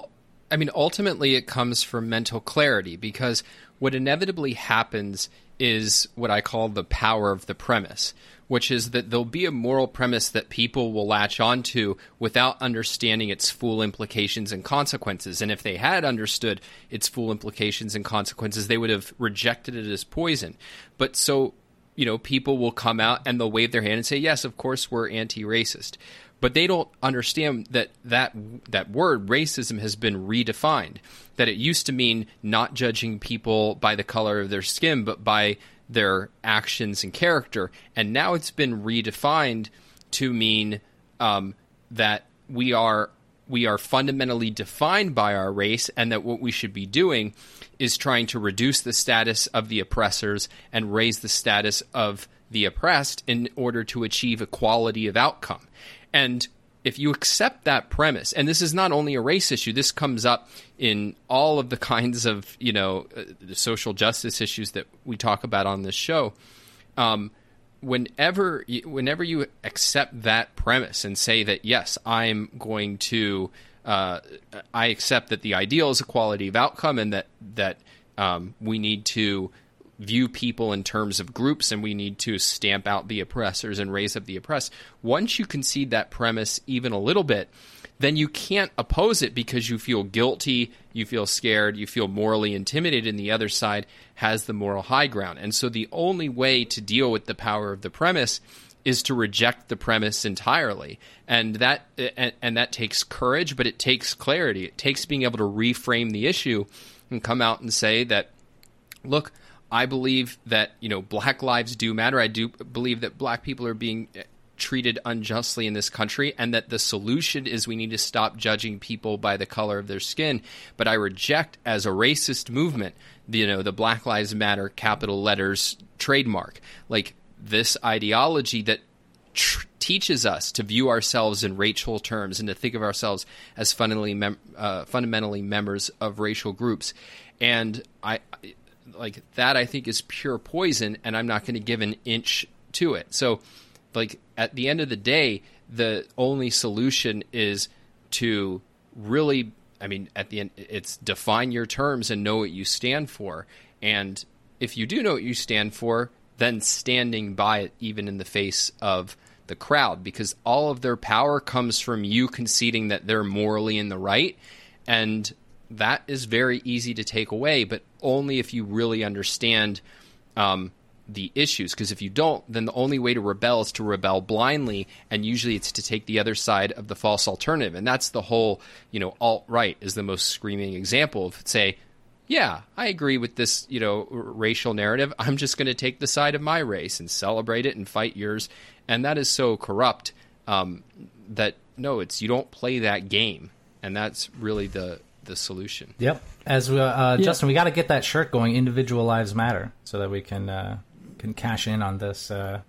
I mean, ultimately it comes from mental clarity, because what inevitably happens is what I call the power of the premise, which is that there'll be a moral premise that people will latch onto without understanding its full implications and consequences. And if they had understood its full implications and consequences, they would have rejected it as poison. But so, you know, people will come out and they'll wave their hand and say, yes, of course, we're anti-racist. But they don't understand that, that that word racism has been redefined, that it used to mean not judging people by the color of their skin, but by their actions and character. And now it's been redefined to mean um, that we are we are fundamentally defined by our race, and that what we should be doing is trying to reduce the status of the oppressors and raise the status of the oppressed in order to achieve equality of outcome. And if you accept that premise, and this is not only a race issue, this comes up in all of the kinds of, you know, uh, the social justice issues that we talk about on this show. Um, whenever, whenever you accept that premise and say that, yes, I'm going to, uh, I accept that the ideal is equality of outcome, and that, that um, we need to view people in terms of groups, and we need to stamp out the oppressors and raise up the oppressed. Once you concede that premise even a little bit, then you can't oppose it because you feel guilty, you feel scared, you feel morally intimidated, and the other side has the moral high ground. And so the only way to deal with the power of the premise is to reject the premise entirely. And that and, and that takes courage, but it takes clarity. It takes being able to reframe the issue and come out and say that, look, I believe that, you know, black lives do matter. I do believe that black people are being treated unjustly in this country, and that the solution is we need to stop judging people by the color of their skin. But I reject, as a racist movement, the, you know, the Black Lives Matter capital letters trademark. Like, this ideology that tr- teaches us to view ourselves in racial terms and to think of ourselves as fundamentally, mem- uh, fundamentally members of racial groups. And I... like that, I think, is pure poison, and I'm not going to give an inch to it. So, like, at the end of the day, the only solution is to really, I mean, at the end, it's define your terms and know what you stand for. And if you do know what you stand for, then standing by it, even in the face of the crowd, because all of their power comes from you conceding that they're morally in the right. And that is very easy to take away, but only if you really understand um, the issues. Because if you don't, then the only way to rebel is to rebel blindly, and usually it's to take the other side of the false alternative. And that's the whole, you know, alt-right is the most screaming example of, say, yeah, I agree with this, you know, r- racial narrative. I'm just going to take the side of my race and celebrate it and fight yours. And that is so corrupt um, that, no, it's you don't play that game. And that's really the the solution. Yep. As we, uh, yeah. Justin, we got to get that shirt going. Individual lives matter, so that we can uh, can cash in on this uh,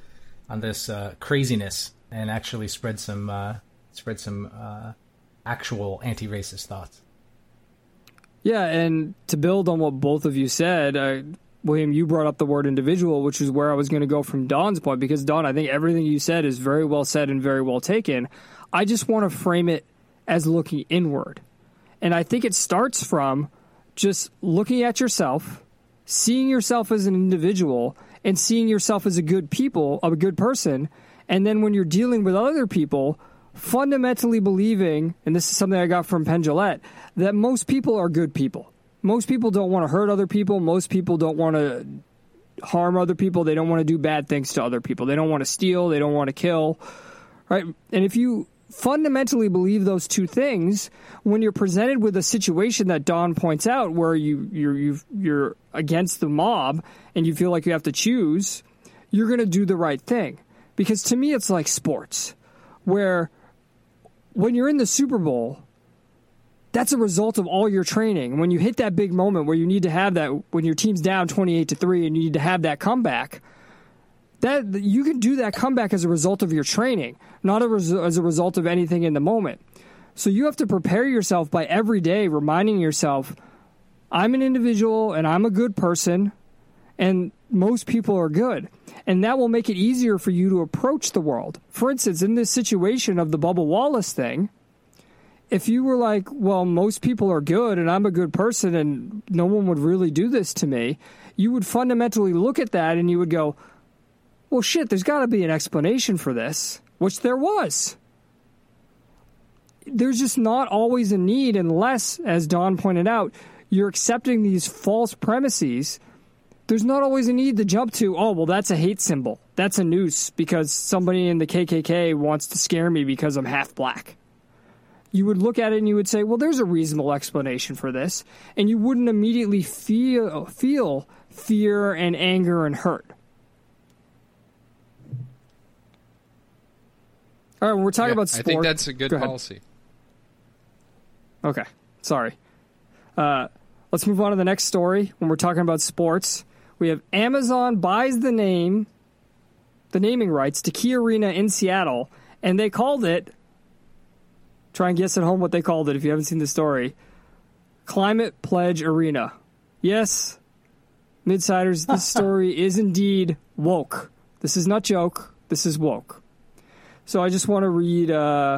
on this uh, craziness and actually spread some uh, spread some uh, actual anti-racist thoughts. Yeah, and to build on what both of you said, uh, William, you brought up the word individual, which is where I was going to go from Don's point, because Don, I think everything you said is very well said and very well taken. I just want to frame it as looking inward. And I think it starts from just looking at yourself, seeing yourself as an individual, and seeing yourself as a good people, a good person. And then when you're dealing with other people, fundamentally believing, and this is something I got from Penn Jillette, that most people are good people. Most people don't want to hurt other people. Most people don't want to harm other people. They don't want to do bad things to other people. They don't want to steal. They don't want to kill. Right? And if you fundamentally believe those two things, when you're presented with a situation that Don points out where you, you're, you've, you're against the mob and you feel like you have to choose, you're going to do the right thing. Because to me, it's like sports, where when you're in the Super Bowl, that's a result of all your training. When you hit that big moment where you need to have that, when your team's down twenty-eight to three and you need to have that comeback, that you can do that comeback as a result of your training, not a res- as a result of anything in the moment. So you have to prepare yourself by every day reminding yourself, I'm an individual and I'm a good person, and most people are good. And that will make it easier for you to approach the world. For instance, in this situation of the Bubba Wallace thing, if you were like, well, most people are good and I'm a good person and no one would really do this to me, you would fundamentally look at that and you would go, well, shit, there's got to be an explanation for this, which there was. There's just not always a need unless, as Don pointed out, you're accepting these false premises. There's not always a need to jump to, oh, well, that's a hate symbol. That's a noose because somebody in the K K K wants to scare me because I'm half black. You would look at it and you would say, well, there's a reasonable explanation for this. And you wouldn't immediately feel feel fear and anger and hurt. All right, when we're talking yeah, about sport. I think that's a good Go policy. Okay, sorry. Uh, let's move on to the next story. When we're talking about sports, we have Amazon buys the name, the naming rights to Key Arena in Seattle, and they called it, try and guess at home what they called it if you haven't seen the story, Climate Pledge Arena. Yes, Midsiders, this story is indeed woke. This is not joke. This is woke. So I just want to read uh,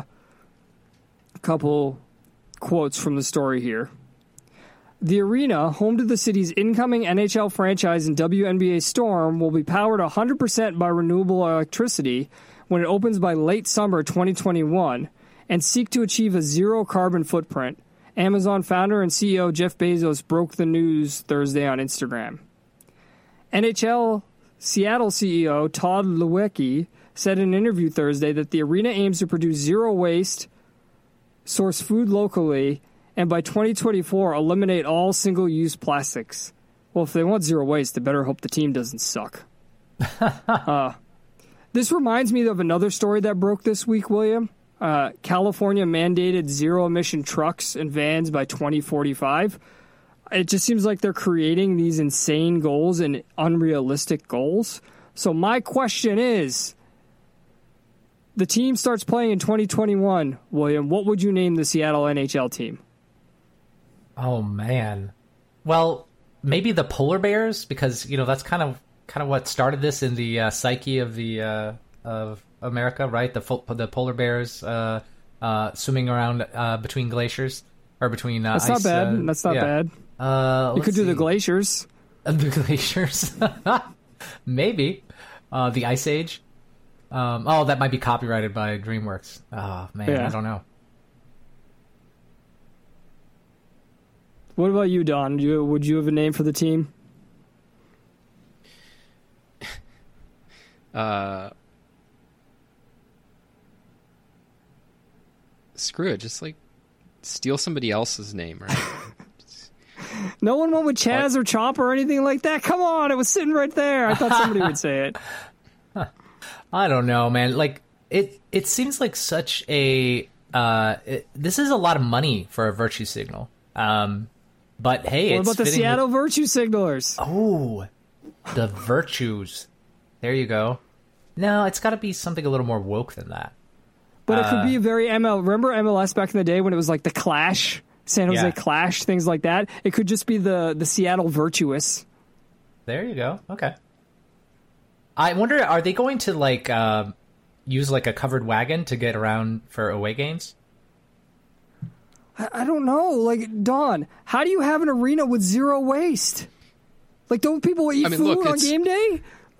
a couple quotes from the story here. The arena, home to the city's incoming N H L franchise and W N B A Storm, will be powered one hundred percent by renewable electricity when it opens by late summer twenty twenty-one and seek to achieve a zero carbon footprint. Amazon founder and C E O Jeff Bezos broke the news Thursday on Instagram. N H L Seattle C E O Todd Lewicki said in an interview Thursday that the arena aims to produce zero waste, source food locally, and by twenty twenty-four, eliminate all single-use plastics. Well, if they want zero waste, they better hope the team doesn't suck. uh, this reminds me of another story that broke this week, William. Uh, California mandated zero-emission trucks and vans by twenty forty-five. It just seems like they're creating these insane goals and unrealistic goals. So my question is, the team starts playing in twenty twenty-one, William. What would you name the Seattle N H L team? Oh man, well maybe the Polar Bears, because you know that's kind of kind of what started this in the uh, psyche of the uh, of America, right? The fo- the polar bears uh, uh, swimming around uh, between glaciers or between uh, that's ice. Not bad. Uh, that's not yeah. bad. Uh, you could do see. the glaciers. The glaciers, maybe uh, the Ice Age. Um, oh, that might be copyrighted by DreamWorks. Oh man, yeah. I don't know. What about you, Don? Do you, would you have a name for the team? Uh, screw it. Just like steal somebody else's name, right? No one went with Chaz what? or Chop or anything like that? Come on, it was sitting right there. I thought somebody would say it. I don't know, man. Like it, it seems like such a. Uh, it, this is a lot of money for a virtue signal. Um, but hey, what it's about the Seattle with... Virtue Signalers? Oh, the virtues. There you go. No, it's got to be something a little more woke than that. But uh, it could be very M L. Remember M L S back in the day when it was like the Clash, San Jose yeah. Clash, things like that? It could just be the, the Seattle Virtuous. There you go. Okay. I wonder, are they going to like uh, use like a covered wagon to get around for away games? I, I don't know. Like, Don, how do you have an arena with zero waste? Like, don't people eat I mean, food look, on game day?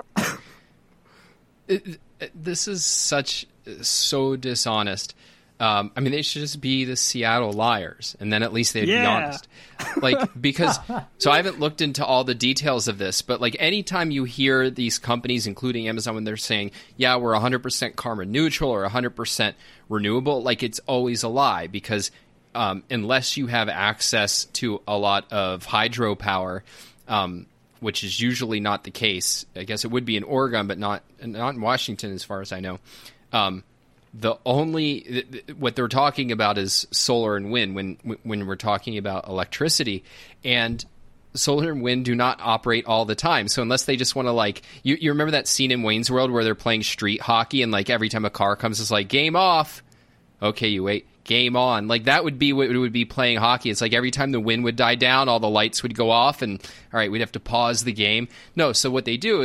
it, it, this is such so dishonest. Um, I mean, they should just be the Seattle Liars, and then at least they'd yeah. be honest. Like, because so I haven't looked into all the details of this, but like anytime you hear these companies, including Amazon, when they're saying, "Yeah, we're one hundred percent carbon neutral or one hundred percent renewable," like it's always a lie because um, unless you have access to a lot of hydropower. Um, which is usually not the case. I guess it would be in Oregon, but not not in Washington, as far as I know. Um, the only what they're talking about is solar and wind when when we're talking about electricity, and solar and wind do not operate all the time. So unless they just want to like you, you remember that scene in Wayne's World where they're playing street hockey and like every time a car comes, it's like game off. Okay, you wait. Game on. Like that would be what it would be playing hockey. It's like every time the wind would die down, all the lights would go off and all right, we'd have to pause the game. No, so what they do is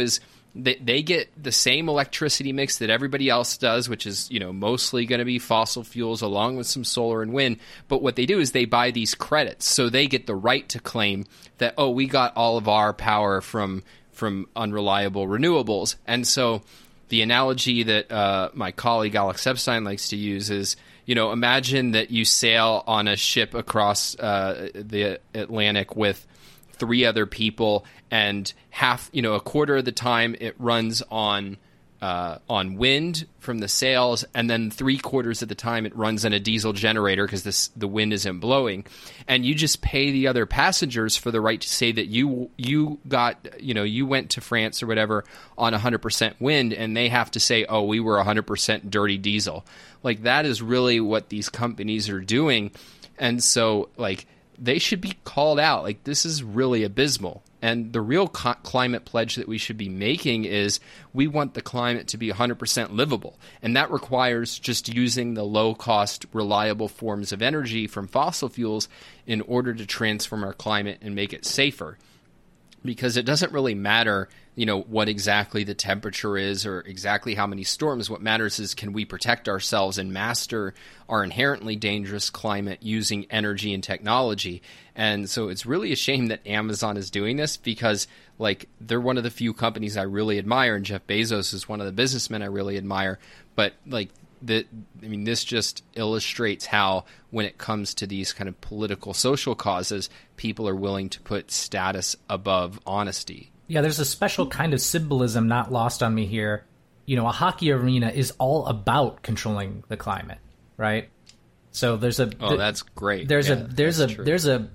they, they get the same electricity mix that everybody else does, which is, you know, mostly going to be fossil fuels along with some solar and wind. But what they do is they buy these credits. So they get the right to claim that, oh, we got all of our power from from unreliable renewables. And so the analogy that uh, my colleague Alex Epstein likes to use is, you know, imagine that you sail on a ship across uh, the Atlantic with three other people, and half, you know, a quarter of the time it runs on uh, on wind from the sails, and then three quarters of the time it runs on a diesel generator because this the wind isn't blowing, and you just pay the other passengers for the right to say that you you got, you know, you went to France or whatever on one hundred percent wind, and they have to say, oh, we were one hundred percent dirty diesel. Like, that is really what these companies are doing, and so like they should be called out. Like, this is really abysmal. And the real co- climate pledge that we should be making is we want the climate to be one hundred percent livable. And that requires just using the low-cost, reliable forms of energy from fossil fuels in order to transform our climate and make it safer. Because it doesn't really matter, you know, what exactly the temperature is or exactly how many storms. What matters is, can we protect ourselves and master our inherently dangerous climate using energy and technology? And so it's really a shame that Amazon is doing this, because, like, they're one of the few companies I really admire, and Jeff Bezos is one of the businessmen I really admire. But, like, the, I mean, this just illustrates how, when it comes to these kind of political, social causes, people are willing to put status above honesty. Yeah, there's a special kind of symbolism not lost on me here. You know, a hockey arena is all about controlling the climate, right? So there's a oh, that's great. There's yeah, a there's a true. there's a,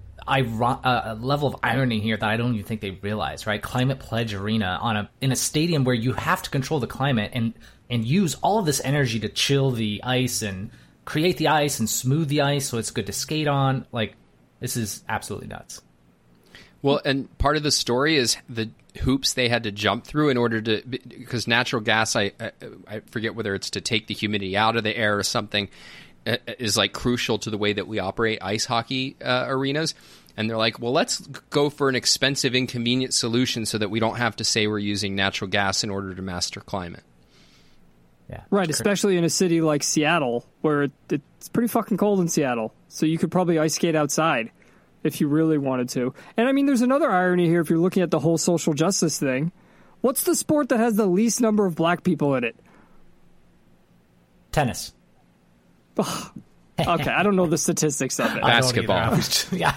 a level of irony here that I don't even think they realize, right? Climate Pledge Arena on a in a stadium where you have to control the climate and and use all of this energy to chill the ice and create the ice and smooth the ice so it's good to skate on. Like, this is absolutely nuts. Well, and part of the story is the hoops they had to jump through in order to, because natural gas, I, I I forget whether it's to take the humidity out of the air or something, is like crucial to the way that we operate ice hockey uh, arenas. And they're like, well, let's go for an expensive, inconvenient solution so that we don't have to say we're using natural gas in order to master climate. Yeah, right, especially in a city like Seattle, where it, it's pretty fucking cold in Seattle. So you could probably ice skate outside if you really wanted to. And I mean, there's another irony here if you're looking at the whole social justice thing. What's the sport that has the least number of black people in it? Tennis. Okay, I don't know the statistics of it. Basketball. Yeah.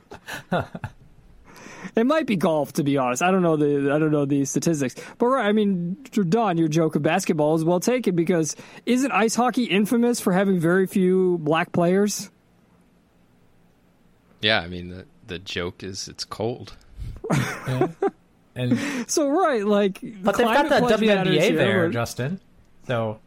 It might be golf, to be honest. I don't know the I don't know the statistics. But right, I mean, Don, your joke of basketball is well taken, because isn't ice hockey infamous for having very few black players? Yeah, I mean, the the joke is it's cold. Yeah. And so right, like, but they've got the W N B A here, there, but Justin. So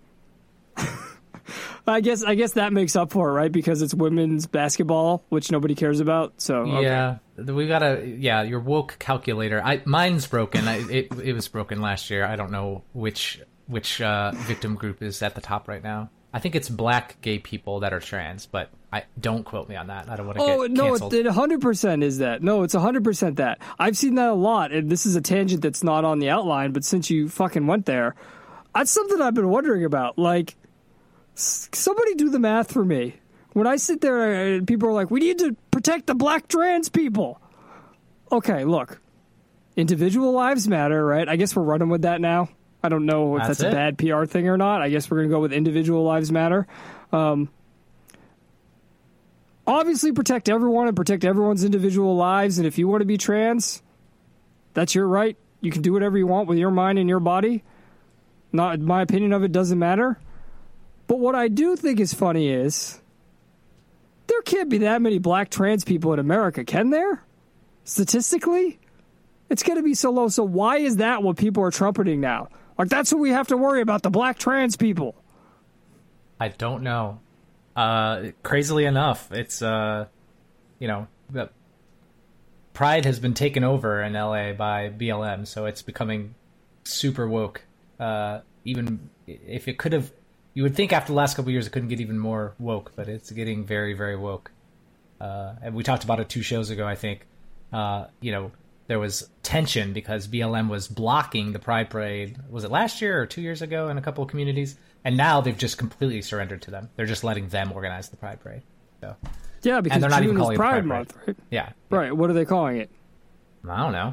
I guess I guess that makes up for it, right? Because it's women's basketball, which nobody cares about. So okay. Yeah, we gotta. Yeah, your woke calculator. I mine's broken. I, it it was broken last year. I don't know which which uh, victim group is at the top right now. I think it's black gay people that are trans, but I don't quote me on that. I don't want to oh, get no, canceled. it one hundred percent is that. No, it's one hundred percent that. I've seen that a lot, and this is a tangent that's not on the outline, but since you fucking went there, that's something I've been wondering about. Like, somebody do the math for me. When I sit there and people are like, we need to protect the black trans people. Okay, look. Individual lives matter, right? I guess we're running with that now. I don't know if that's, that's a bad P R thing or not. I guess we're going to go with individual lives matter. Um, obviously, protect everyone and protect everyone's individual lives. And if you want to be trans, that's your right. You can do whatever you want with your mind and your body. Not my opinion of it doesn't matter. But what I do think is funny is there can't be that many black trans people in America, can there? Statistically? It's going to be so low. So why is that what people are trumpeting now? Like, that's what we have to worry about, the black trans people. I don't know. Uh, crazily enough, it's, uh, you know, the Pride has been taken over in L A by B L M, so it's becoming super woke. Uh, even if it could have, you would think after the last couple of years it couldn't get even more woke, but it's getting very, very woke. Uh, and we talked about it two shows ago, I think. Uh, you know, there was tension because B L M was blocking the Pride Parade. Was it last year or two years ago in a couple of communities? And now they've just completely surrendered to them. They're just letting them organize the Pride Parade. So yeah, because and they're not June even is calling Pride, it Pride Month, Parade. right? Yeah, Right. What are they calling it? I don't know.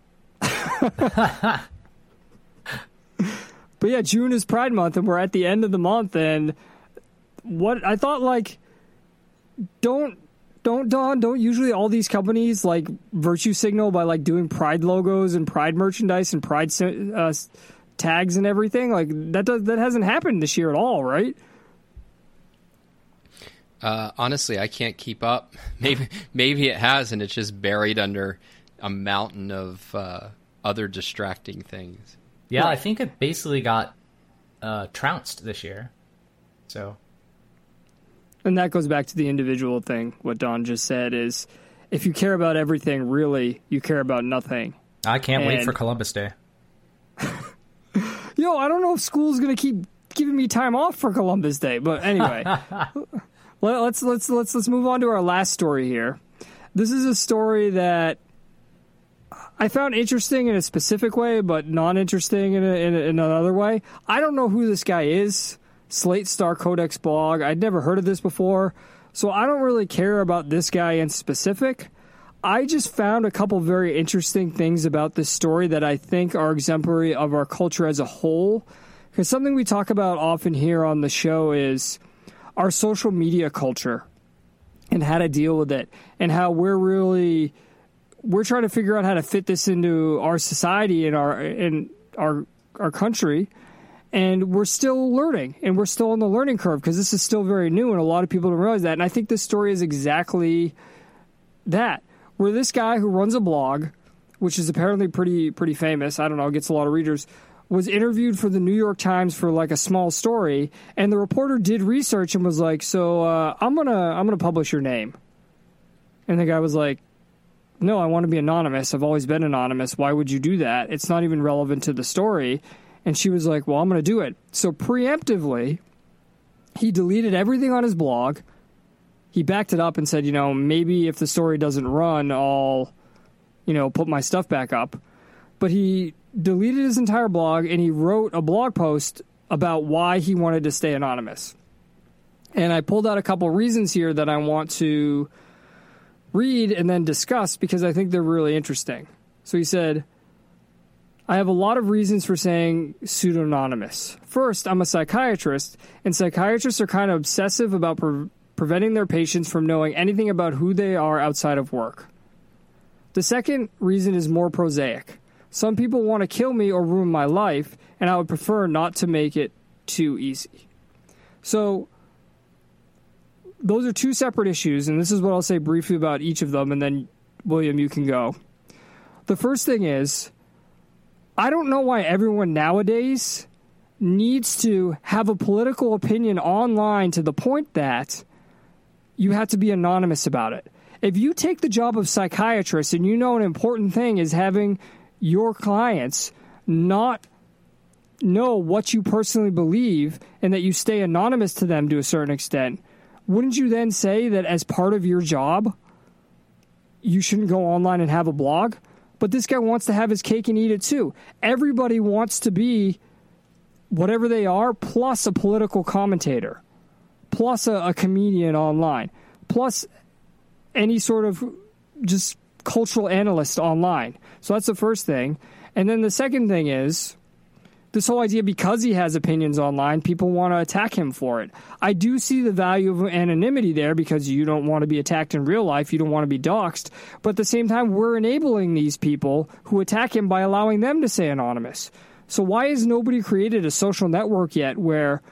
But yeah, June is Pride Month, and we're at the end of the month. And what I thought, like, don't don't Don, don't usually all these companies like virtue signal by like doing Pride logos and Pride merchandise and Pride uh, tags and everything? Like that does that hasn't happened this year at all, right? Uh, honestly, I can't keep up. Maybe maybe it has, and it's just buried under a mountain of uh, other distracting things. Yeah, Right. I think it basically got uh, trounced this year. So, And that goes back to the individual thing. What Don just said is, if you care about everything, really, you care about nothing. I can't wait And- for Columbus Day. Yo, I don't know if school's gonna keep giving me time off for Columbus Day, but anyway, let, let's let's let's let's move on to our last story here. This is a story that I found interesting in a specific way, but non-interesting in, a, in, a, in another way. I don't know who this guy is. Slate Star Codex blog. I'd never heard of this before, so I don't really care about this guy in specific. I just found a couple very interesting things about this story that I think are exemplary of our culture as a whole. Because something we talk about often here on the show is our social media culture and how to deal with it, and how we're really we're trying to figure out how to fit this into our society and our in our our country. And we're still learning, and we're still on the learning curve because this is still very new, and a lot of people don't realize that. And I think this story is exactly that, where this guy who runs a blog, which is apparently pretty pretty famous, I don't know, gets a lot of readers, was interviewed for the New York Times for like a small story, and the reporter did research and was like, "So uh, I'm gonna I'm gonna publish your name," and the guy was like, "No, I want to be anonymous. I've always been anonymous. Why would you do that? It's not even relevant to the story." And she was like, well, I'm going to do it. So preemptively, he deleted everything on his blog. He backed it up and said, you know, maybe if the story doesn't run, I'll, you know, put my stuff back up. But he deleted his entire blog, and he wrote a blog post about why he wanted to stay anonymous. And I pulled out a couple reasons here that I want to read and then discuss because I think they're really interesting. So he said, I have a lot of reasons for saying pseudonymous. First, I'm a psychiatrist, and psychiatrists are kind of obsessive about pre- preventing their patients from knowing anything about who they are outside of work. The second reason is more prosaic. Some people want to kill me or ruin my life, and I would prefer not to make it too easy. So, those are two separate issues, and this is what I'll say briefly about each of them, and then, William, you can go. The first thing is, I don't know why everyone nowadays needs to have a political opinion online to the point that you have to be anonymous about it. If you take the job of psychiatrist and you know an important thing is having your clients not know what you personally believe and that you stay anonymous to them to a certain extent, wouldn't you then say that as part of your job, you shouldn't go online and have a blog? But this guy wants to have his cake and eat it too. Everybody wants to be whatever they are, plus a political commentator, plus a, a comedian online, plus any sort of just cultural analyst online. So that's the first thing. And then the second thing is this whole idea, because he has opinions online, people want to attack him for it. I do see the value of anonymity there because you don't want to be attacked in real life. You don't want to be doxxed. But at the same time, we're enabling these people who attack him by allowing them to stay anonymous. So why has nobody created a social network yet where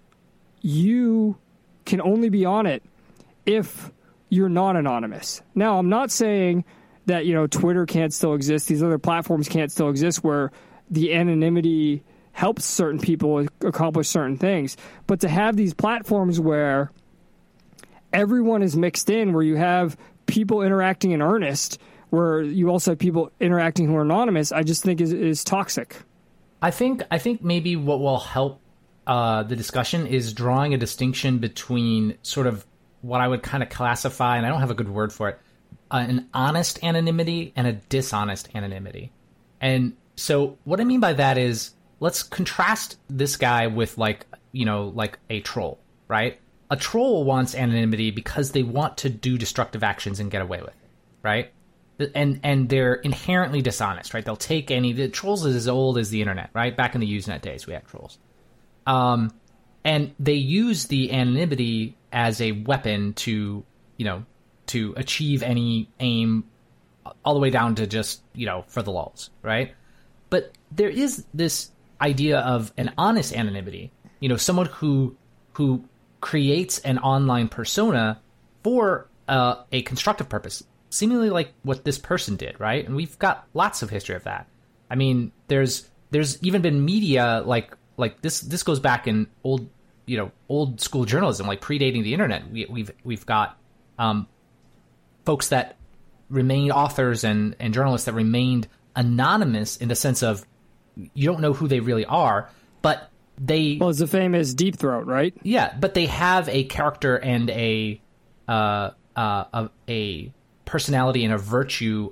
you can only be on it if you're not anonymous? Now, I'm not saying that, you know, Twitter can't still exist. These other platforms can't still exist where the anonymity helps certain people accomplish certain things. But to have these platforms where everyone is mixed in, where you have people interacting in earnest, where you also have people interacting who are anonymous, I just think is, is toxic. I think I think maybe what will help uh, the discussion is drawing a distinction between sort of what I would kind of classify, and I don't have a good word for it, an honest anonymity and a dishonest anonymity. And so what I mean by that is, let's contrast this guy with like, you know, like a troll, right? A troll wants anonymity because they want to do destructive actions and get away with it, right? And and they're inherently dishonest, right? They'll take any... The trolls is as old as the internet, right? Back in the Usenet days, we had trolls. Um, and they use the anonymity as a weapon to, you know, to achieve any aim all the way down to just, you know, for the lulz, right? But there is this idea of an honest anonymity, you know, someone who who creates an online persona for uh, a constructive purpose, seemingly like what this person did, right? And we've got lots of history of that. I mean, there's there's even been media like like this. This goes back in old, you know, old school journalism, like predating the internet. We, we've we've got um, folks that remained authors and and journalists that remained anonymous in the sense of you don't know who they really are, but they... Well, it's the famous Deep Throat, right? Yeah, but they have a character and a uh, uh, a, a personality and a virtue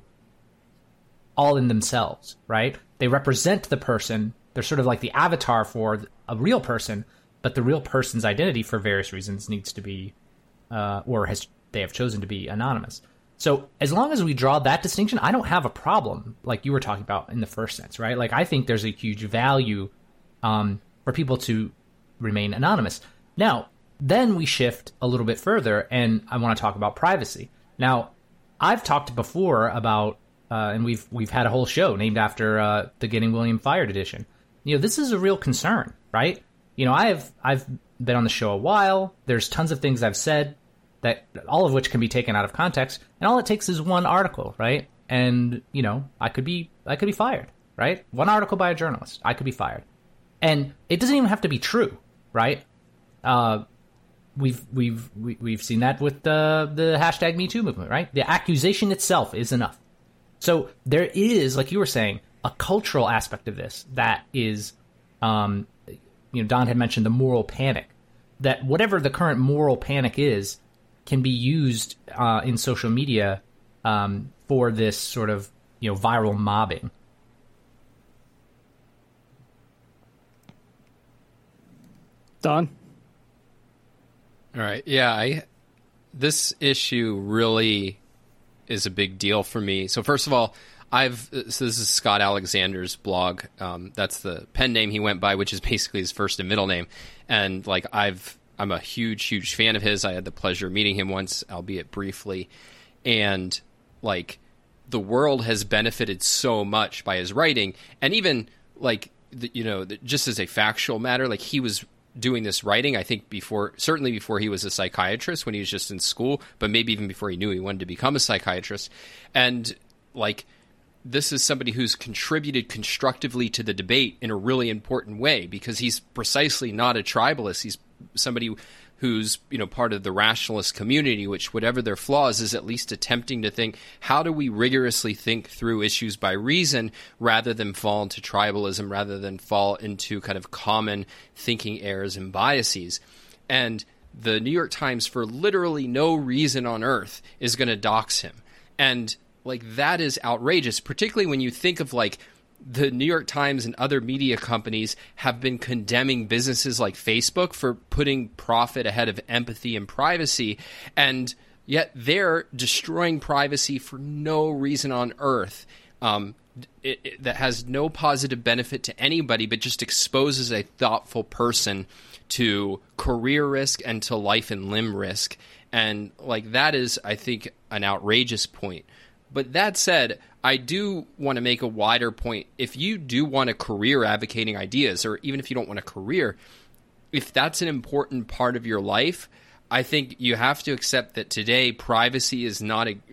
all in themselves, right? They represent the person. They're sort of like the avatar for a real person, but the real person's identity, for various reasons, needs to be, uh, or has they have chosen to be anonymous. So as long as we draw that distinction, I don't have a problem, like you were talking about in the first sense, right? Like, I think there's a huge value um, for people to remain anonymous. Now, then we shift a little bit further, and I want to talk about privacy. Now, I've talked before about, uh, and we've we've had a whole show named after uh, the Getting William Fired edition. You know, this is a real concern, right? You know, I've I've been on the show a while. There's tons of things I've said that all of which can be taken out of context, and all it takes is one article, right? And, you know, I could be I could be fired, right? One article by a journalist, I could be fired. And it doesn't even have to be true, right? Uh, we've we've we, we've seen that with the the hashtag Me Too movement, right? The accusation itself is enough. So there is, like you were saying, a cultural aspect of this that is, um, you know, Don had mentioned the moral panic. That whatever the current moral panic is, can be used uh, in social media um, for this sort of, you know, viral mobbing. Don? All right. Yeah, I this issue really is a big deal for me. So first of all, I've so this is Scott Alexander's blog. Um, that's the pen name he went by, which is basically his first and middle name. And like I've I'm a huge, huge fan of his. I had the pleasure of meeting him once, albeit briefly. And, like, the world has benefited so much by his writing. And even, like, the, you know, the, just as a factual matter, like, he was doing this writing, I think, before, certainly before he was a psychiatrist, when he was just in school, but maybe even before he knew he wanted to become a psychiatrist. And, like, this is somebody who's contributed constructively to the debate in a really important way, because he's precisely not a tribalist. He's somebody who's, you know, part of the rationalist community, which, whatever their flaws, is at least attempting to think, how do we rigorously think through issues by reason rather than fall into tribalism, rather than fall into kind of common thinking errors and biases. And the New York Times, for literally no reason on earth, is going to dox him. And, like, that is outrageous, particularly when you think of, like, the New York Times and other media companies have been condemning businesses like Facebook for putting profit ahead of empathy and privacy, and yet they're destroying privacy for no reason on earth. Um, it, it, that has no positive benefit to anybody, but just exposes a thoughtful person to career risk and to life and limb risk. And like that is, I think, an outrageous point. But that said, I do want to make a wider point. If you do want a career advocating ideas, or even if you don't want a career, if that's an important part of your life, I think you have to accept that today privacy is not a.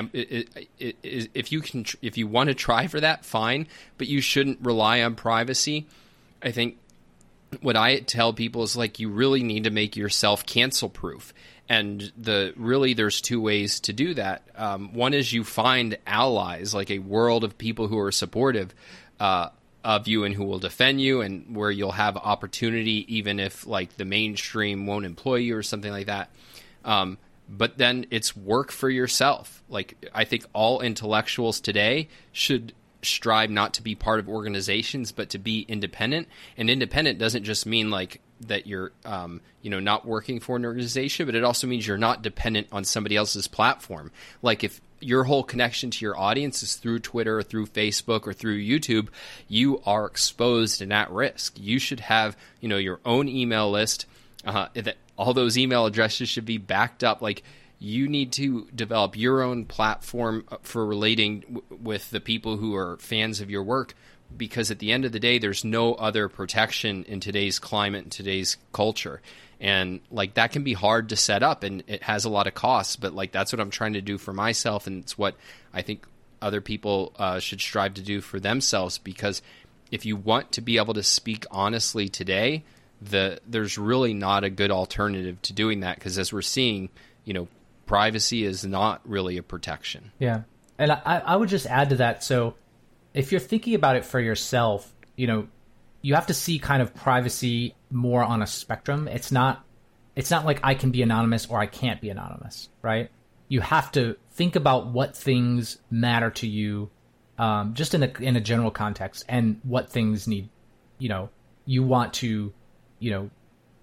If you can, if you want to try for that, fine, but you shouldn't rely on privacy. I think what I tell people is like you really need to make yourself cancel proof. And the really, there's two ways to do that. Um, one is you find allies, like a world of people who are supportive uh, of you and who will defend you, and where you'll have opportunity, even if like the mainstream won't employ you or something like that. Um, but then it's work for yourself. Like, I think all intellectuals today should strive not to be part of organizations, but to be independent. And independent doesn't just mean like that you're, um, you know, not working for an organization, but it also means you're not dependent on somebody else's platform. Like, if your whole connection to your audience is through Twitter or through Facebook or through YouTube, you are exposed and at risk. You should have, you know, your own email list, uh, that all those email addresses should be backed up. Like, you need to develop your own platform for relating w- with the people who are fans of your work, because at the end of the day, there's no other protection in today's climate, in today's culture. And like, that can be hard to set up, and it has a lot of costs, but like, that's what I'm trying to do for myself. And it's what I think other people uh, should strive to do for themselves, because if you want to be able to speak honestly today, the there's really not a good alternative to doing that. Because as we're seeing, you know, privacy is not really a protection. Yeah. And I, I would just add to that. So if you're thinking about it for yourself, you know, you have to see kind of privacy more on a spectrum. It's not, it's not like I can be anonymous or I can't be anonymous, right? You have to think about what things matter to you, um, just in a, in a general context, and what things need, you know, you want to, you know,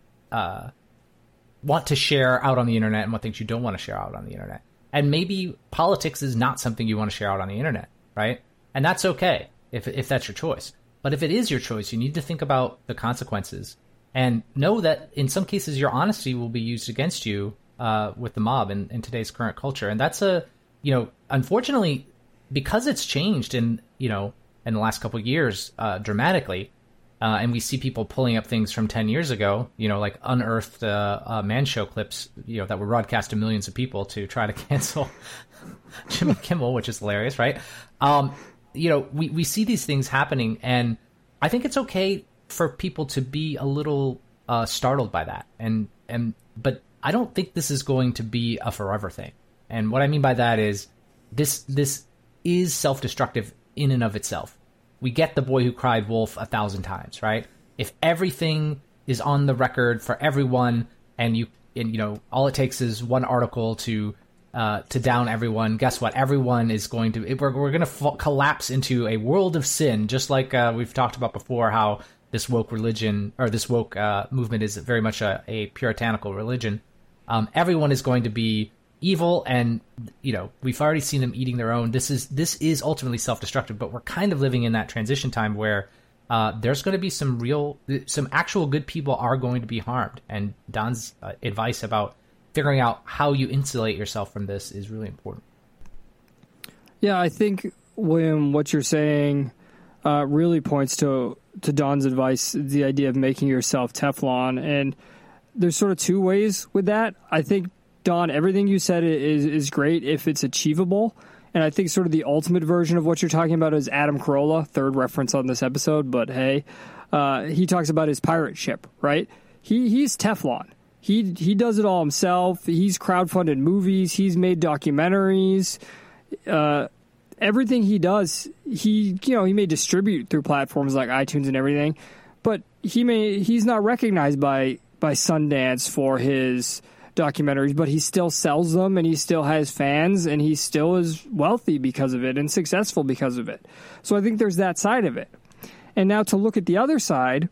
uh, want to share out on the internet, and what things you don't want to share out on the internet. And maybe politics is not something you want to share out on the internet, right? And that's okay if if that's your choice. But if it is your choice, you need to think about the consequences, and know that in some cases your honesty will be used against you uh, with the mob in, in today's current culture. And that's a, you know, unfortunately, because it's changed in, you know, in the last couple of years uh, dramatically, Uh, and we see people pulling up things from ten years ago, you know, like unearthed uh, uh, Man Show clips, you know, that were broadcast to millions of people to try to cancel Jimmy Kimmel, which is hilarious, right? Um, you know, we, we see these things happening, and I think it's okay for people to be a little uh, startled by that. And and but I don't think this is going to be a forever thing. And what I mean by that is this this is self-destructive in and of itself. We get the boy who cried wolf a thousand times, right? If everything is on the record for everyone, and you, and, you know, all it takes is one article to uh, to down everyone, guess what? Everyone is going to, we're, we're going to f- collapse into a world of sin, just like uh, we've talked about before, how this woke religion, or this woke uh, movement is very much a, a puritanical religion. Um, everyone is going to be evil, and, you know, we've already seen them eating their own. This is this is ultimately self-destructive, but we're kind of living in that transition time where uh, there's going to be some real, some actual good people are going to be harmed. And Don's uh, advice about figuring out how you insulate yourself from this is really important. Yeah, I think, William, what you're saying uh, really points to to Don's advice, the idea of making yourself Teflon. And there's sort of two ways with that. I think, Don, everything you said is is great if it's achievable. And I think sort of the ultimate version of what you're talking about is Adam Carolla, third reference on this episode, but hey, uh, he talks about his pirate ship, right? He He's Teflon. He he does it all himself. He's crowdfunded movies. He's made documentaries. Uh, everything he does, he you know he may distribute through platforms like iTunes and everything, but he may he's not recognized by by Sundance for his documentaries, but he still sells them, and he still has fans, and he still is wealthy because of it and successful because of it. So I think there's that side of it. And now to look at the other side,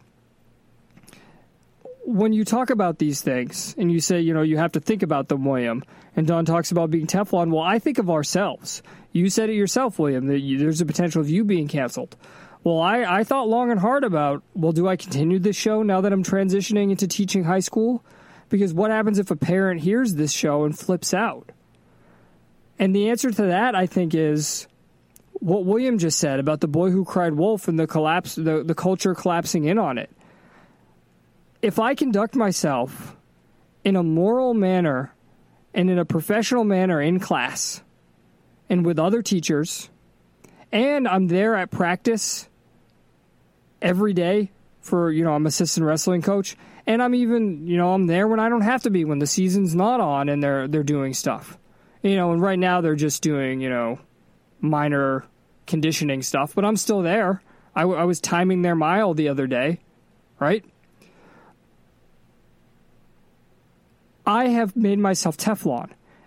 when you talk about these things and you say, you know, you have to think about them, William, and Don talks about being Teflon, well, I think of ourselves. You said it yourself, William, that you, there's a potential of you being canceled. Well, I, I thought long and hard about, well, do I continue this show now that I'm transitioning into teaching high school? Because what happens if a parent hears this show and flips out? And the answer to that, I think, is what William just said about the boy who cried wolf and the collapse, the, the culture collapsing in on it. If I conduct myself in a moral manner and in a professional manner in class and with other teachers, and I'm there at practice every day for, you know, I'm assistant wrestling coach, and I'm even, you know, I'm there when I don't have to be, when the season's not on and they're they're doing stuff. You know, and right now they're just doing, you know, minor conditioning stuff, but I'm still there. I, w- I was timing their mile the other day, right? I have made myself Teflon.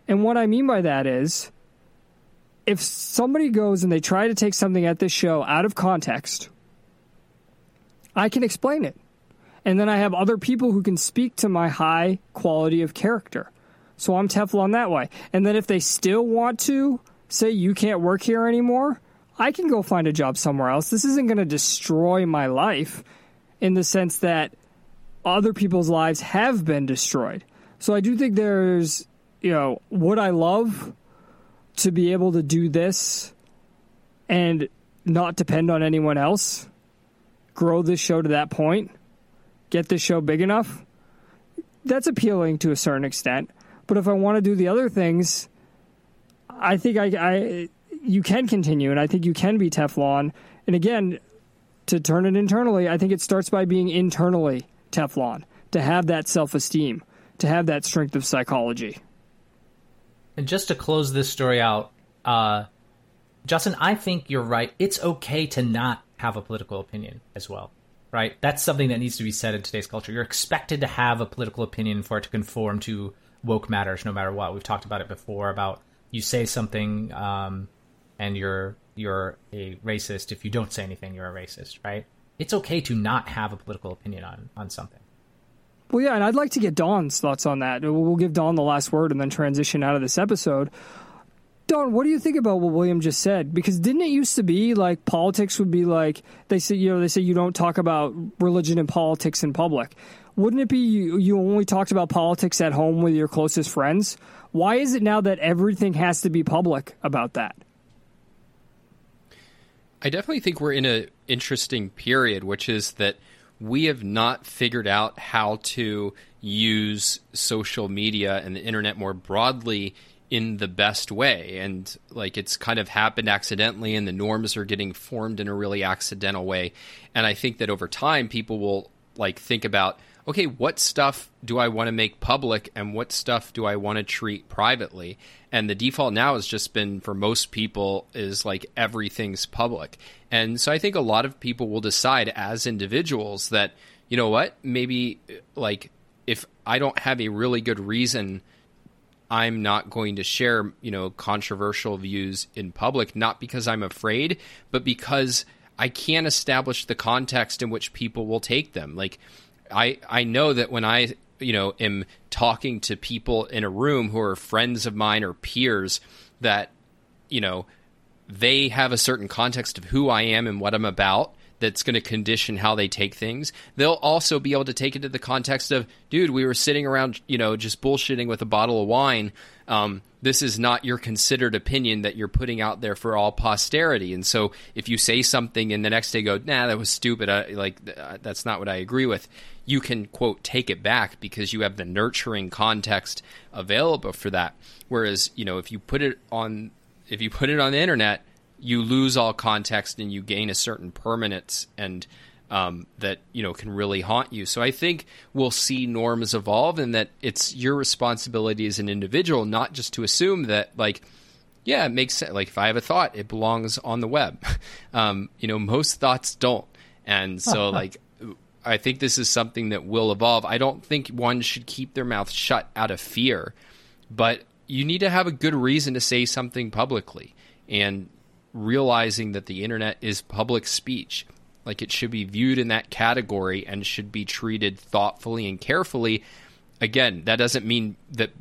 And what I mean by that is, if somebody goes and they try to take something at this show out of context, I can explain it. And then I have other people who can speak to my high quality of character. So I'm Teflon that way. And then if they still want to say you can't work here anymore, I can go find a job somewhere else. This isn't going to destroy my life in the sense that other people's lives have been destroyed. So I do think there's, you know, would I love to be able to do this and not depend on anyone else, grow this show to that point, get this show big enough? That's appealing to a certain extent. But if I want to do the other things, I think I, I you can continue, and I think you can be Teflon. And again, to turn it internally, I think it starts by being internally Teflon, to have that self-esteem, to have that strength of psychology. And just to close this story out, uh, Justin, I think you're right. It's okay to not have a political opinion as well, right? That's something that needs to be said in today's culture. You're expected to have a political opinion for it to conform to woke matters, no matter what. We've talked about it before, about you say something um, and you're you're a racist. If you don't say anything, you're a racist, right? It's okay to not have a political opinion on, on something. Well, yeah, and I'd like to get Dawn's thoughts on that. We'll give Dawn the last word and then transition out of this episode. Dawn, what do you think about what William just said? Because didn't it used to be like politics would be like, they say, you know, they say you don't talk about religion and politics in public. Wouldn't it be you, you only talked about politics at home with your closest friends? Why is it now that everything has to be public about that? I definitely think we're in an interesting period, which is that we have not figured out how to use social media and the internet more broadly in the best way. And like it's kind of happened accidentally, and the norms are getting formed in a really accidental way. And I think that over time, people will like think about, okay, what stuff do I want to make public and what stuff do I want to treat privately? And the default now has just been, for most people, is like everything's public. And so I think a lot of people will decide as individuals that, you know what, maybe like if I don't have a really good reason, I'm not going to share, you know, controversial views in public, not because I'm afraid, but because I can't establish the context in which people will take them. Like, I, I know that when I, you know, am talking to people in a room who are friends of mine or peers, that, you know, they have a certain context of who I am and what I'm about that's going to condition how they take things. They'll also be able to take it to the context of, dude, we were sitting around, you know, just bullshitting with a bottle of wine. Um, this is not your considered opinion that you're putting out there for all posterity. And so if you say something and the next day go, nah, that was stupid, I, like uh, that's not what I agree with, you can, quote, take it back because you have the nurturing context available for that. Whereas, you know, if you put it on, if you put it on the internet, you lose all context and you gain a certain permanence and um, that, you know, can really haunt you. So I think we'll see norms evolve, and that it's your responsibility as an individual not just to assume that, like, yeah, it makes sense. Like, if I have a thought, it belongs on the web. um, you know, most thoughts don't. And so, like, I think this is something that will evolve. I don't think one should keep their mouth shut out of fear, but you need to have a good reason to say something publicly. And realizing that the internet is public speech, like it should be viewed in that category and should be treated thoughtfully and carefully. Again, that doesn't mean that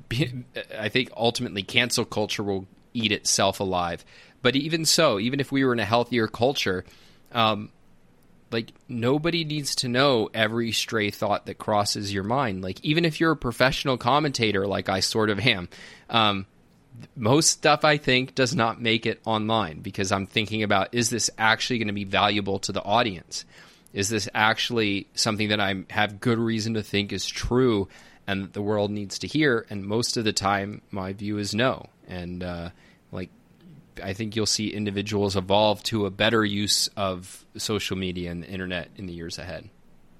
I think ultimately cancel culture will eat itself alive. But even so, even if we were in a healthier culture, um, like nobody needs to know every stray thought that crosses your mind. Like even if you're a professional commentator, like I sort of am, um, most stuff I think does not make it online because I'm thinking about, is this actually going to be valuable to the audience? Is this actually something that I have good reason to think is true and that the world needs to hear? And most of the time, my view is no. And uh, like, I think you'll see individuals evolve to a better use of social media and the internet in the years ahead.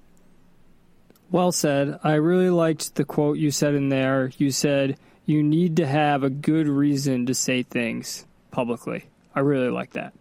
Well said. I really liked the quote you said in there. You said, you need to have a good reason to say things publicly. I really like that.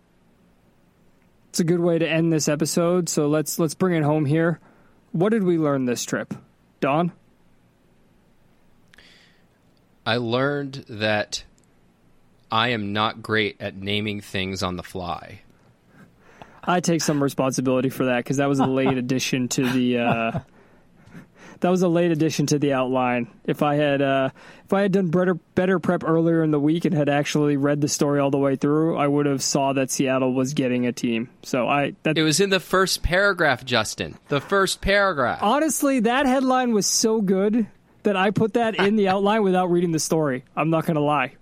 It's a good way to end this episode, so let's let's bring it home here. What did we learn this trip? Dawn? I learned that I am not great at naming things on the fly. I take some responsibility for that because that was a late addition to the. Uh, that was a late addition to the outline. If I had, uh, if I had done better, better prep earlier in the week and had actually read the story all the way through, I would have saw that Seattle was getting a team. So I. That, it was in the first paragraph, Justin. The first paragraph. Honestly, that headline was so good that I put that in the outline without reading the story. I'm not going to lie.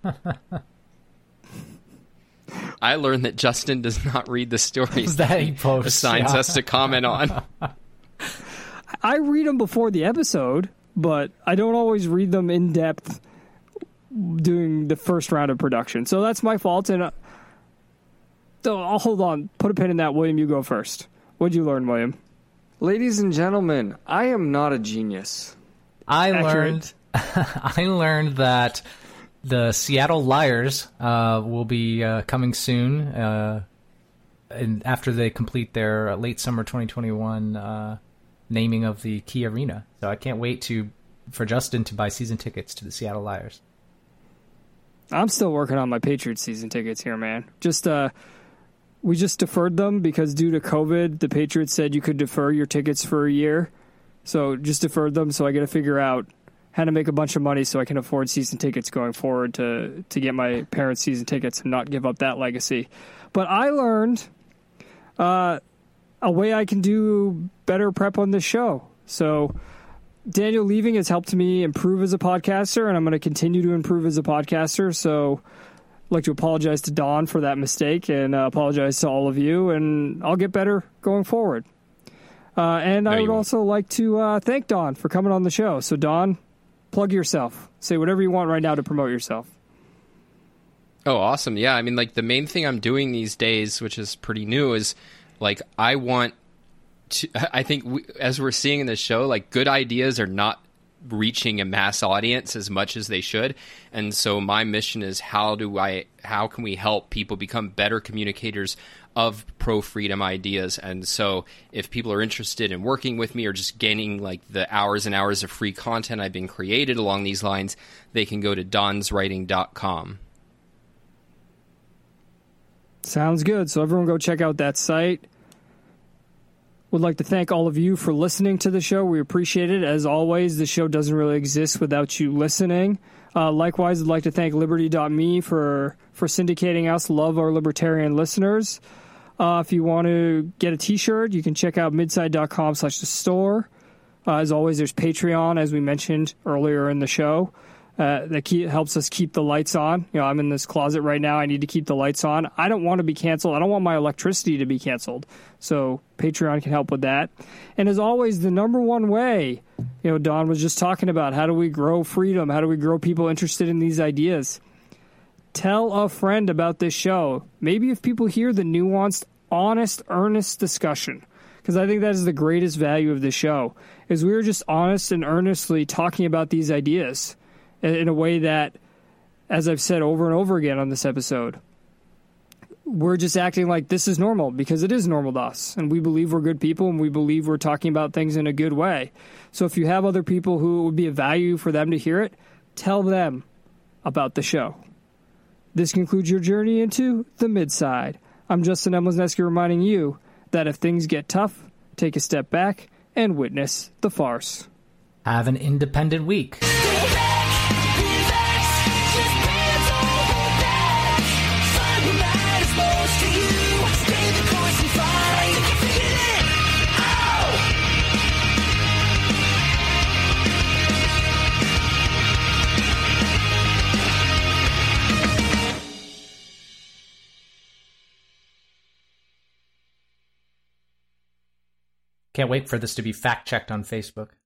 I learned that Justin does not read the stories that he posts, assigns yeah. us to comment on. I read them before the episode, but I don't always read them in depth doing the first round of production. So that's my fault. And uh, I'll hold on. Put a pin in that. William, you go first. What'd you learn, William? Ladies and gentlemen, I am not a genius. I Accurate. learned I learned that the Seattle Liars uh, will be uh, coming soon uh, and after they complete their late summer twenty twenty-one uh, naming of the Key Arena. So I can't wait to for Justin to buy season tickets to the Seattle Liars. I'm still working on my Patriots season tickets here, man. Just uh, we just deferred them because due to COVID, the Patriots said you could defer your tickets for a year. So just deferred them. So I got to figure out how to make a bunch of money so I can afford season tickets going forward to to get my parents' season tickets and not give up that legacy. But I learned uh, a way I can do better prep on this show. So Daniel leaving has helped me improve as a podcaster, and I'm going to continue to improve as a podcaster. So I'd like to apologize to Don for that mistake and uh, apologize to all of you, and I'll get better going forward. Uh, and No, I you would won't. also like to uh, thank Don for coming on the show. So, Don, plug yourself. Say whatever you want right now to promote yourself. Oh, awesome. Yeah, I mean, like, the main thing I'm doing these days, which is pretty new, is, like, I want to... I think, we, as we're seeing in the show, like, good ideas are not reaching a mass audience as much as they should. And so my mission is how do I... How can we help people become better communicators of pro-freedom ideas? And so if people are interested in working with me or just gaining like the hours and hours of free content I've been created along these lines, they can go to dons writing dot com. Sounds good. So everyone go check out that site. Would like to thank all of you for listening to the show. We appreciate it. As always, the show doesn't really exist without you listening. Uh, likewise, I'd like to thank Liberty dot me for, for syndicating us. Love our libertarian listeners. Uh, if you want to get a t-shirt, you can check out midside.com slash the store. Uh, as always, there's Patreon, as we mentioned earlier in the show. Uh, that keep, helps us keep the lights on. You know, I'm in this closet right now. I need to keep the lights on. I don't want to be canceled. I don't want my electricity to be canceled. So Patreon can help with that. And as always, the number one way, you know, Don was just talking about, how do we grow freedom? How do we grow people interested in these ideas? Tell a friend about this show. Maybe if people hear the nuanced, honest, earnest discussion, because I think that is the greatest value of this show, is we are just honest and earnestly talking about these ideas in a way that, as I've said over and over again on this episode, we're just acting like this is normal because it is normal to us. And we believe we're good people and we believe we're talking about things in a good way. So if you have other people who it would be of value for them to hear it, tell them about the show. This concludes your journey into the Midside. I'm Justin Emlesneski reminding you that if things get tough, take a step back and witness the farce. Have an independent week. Can't wait for this to be fact-checked on Facebook.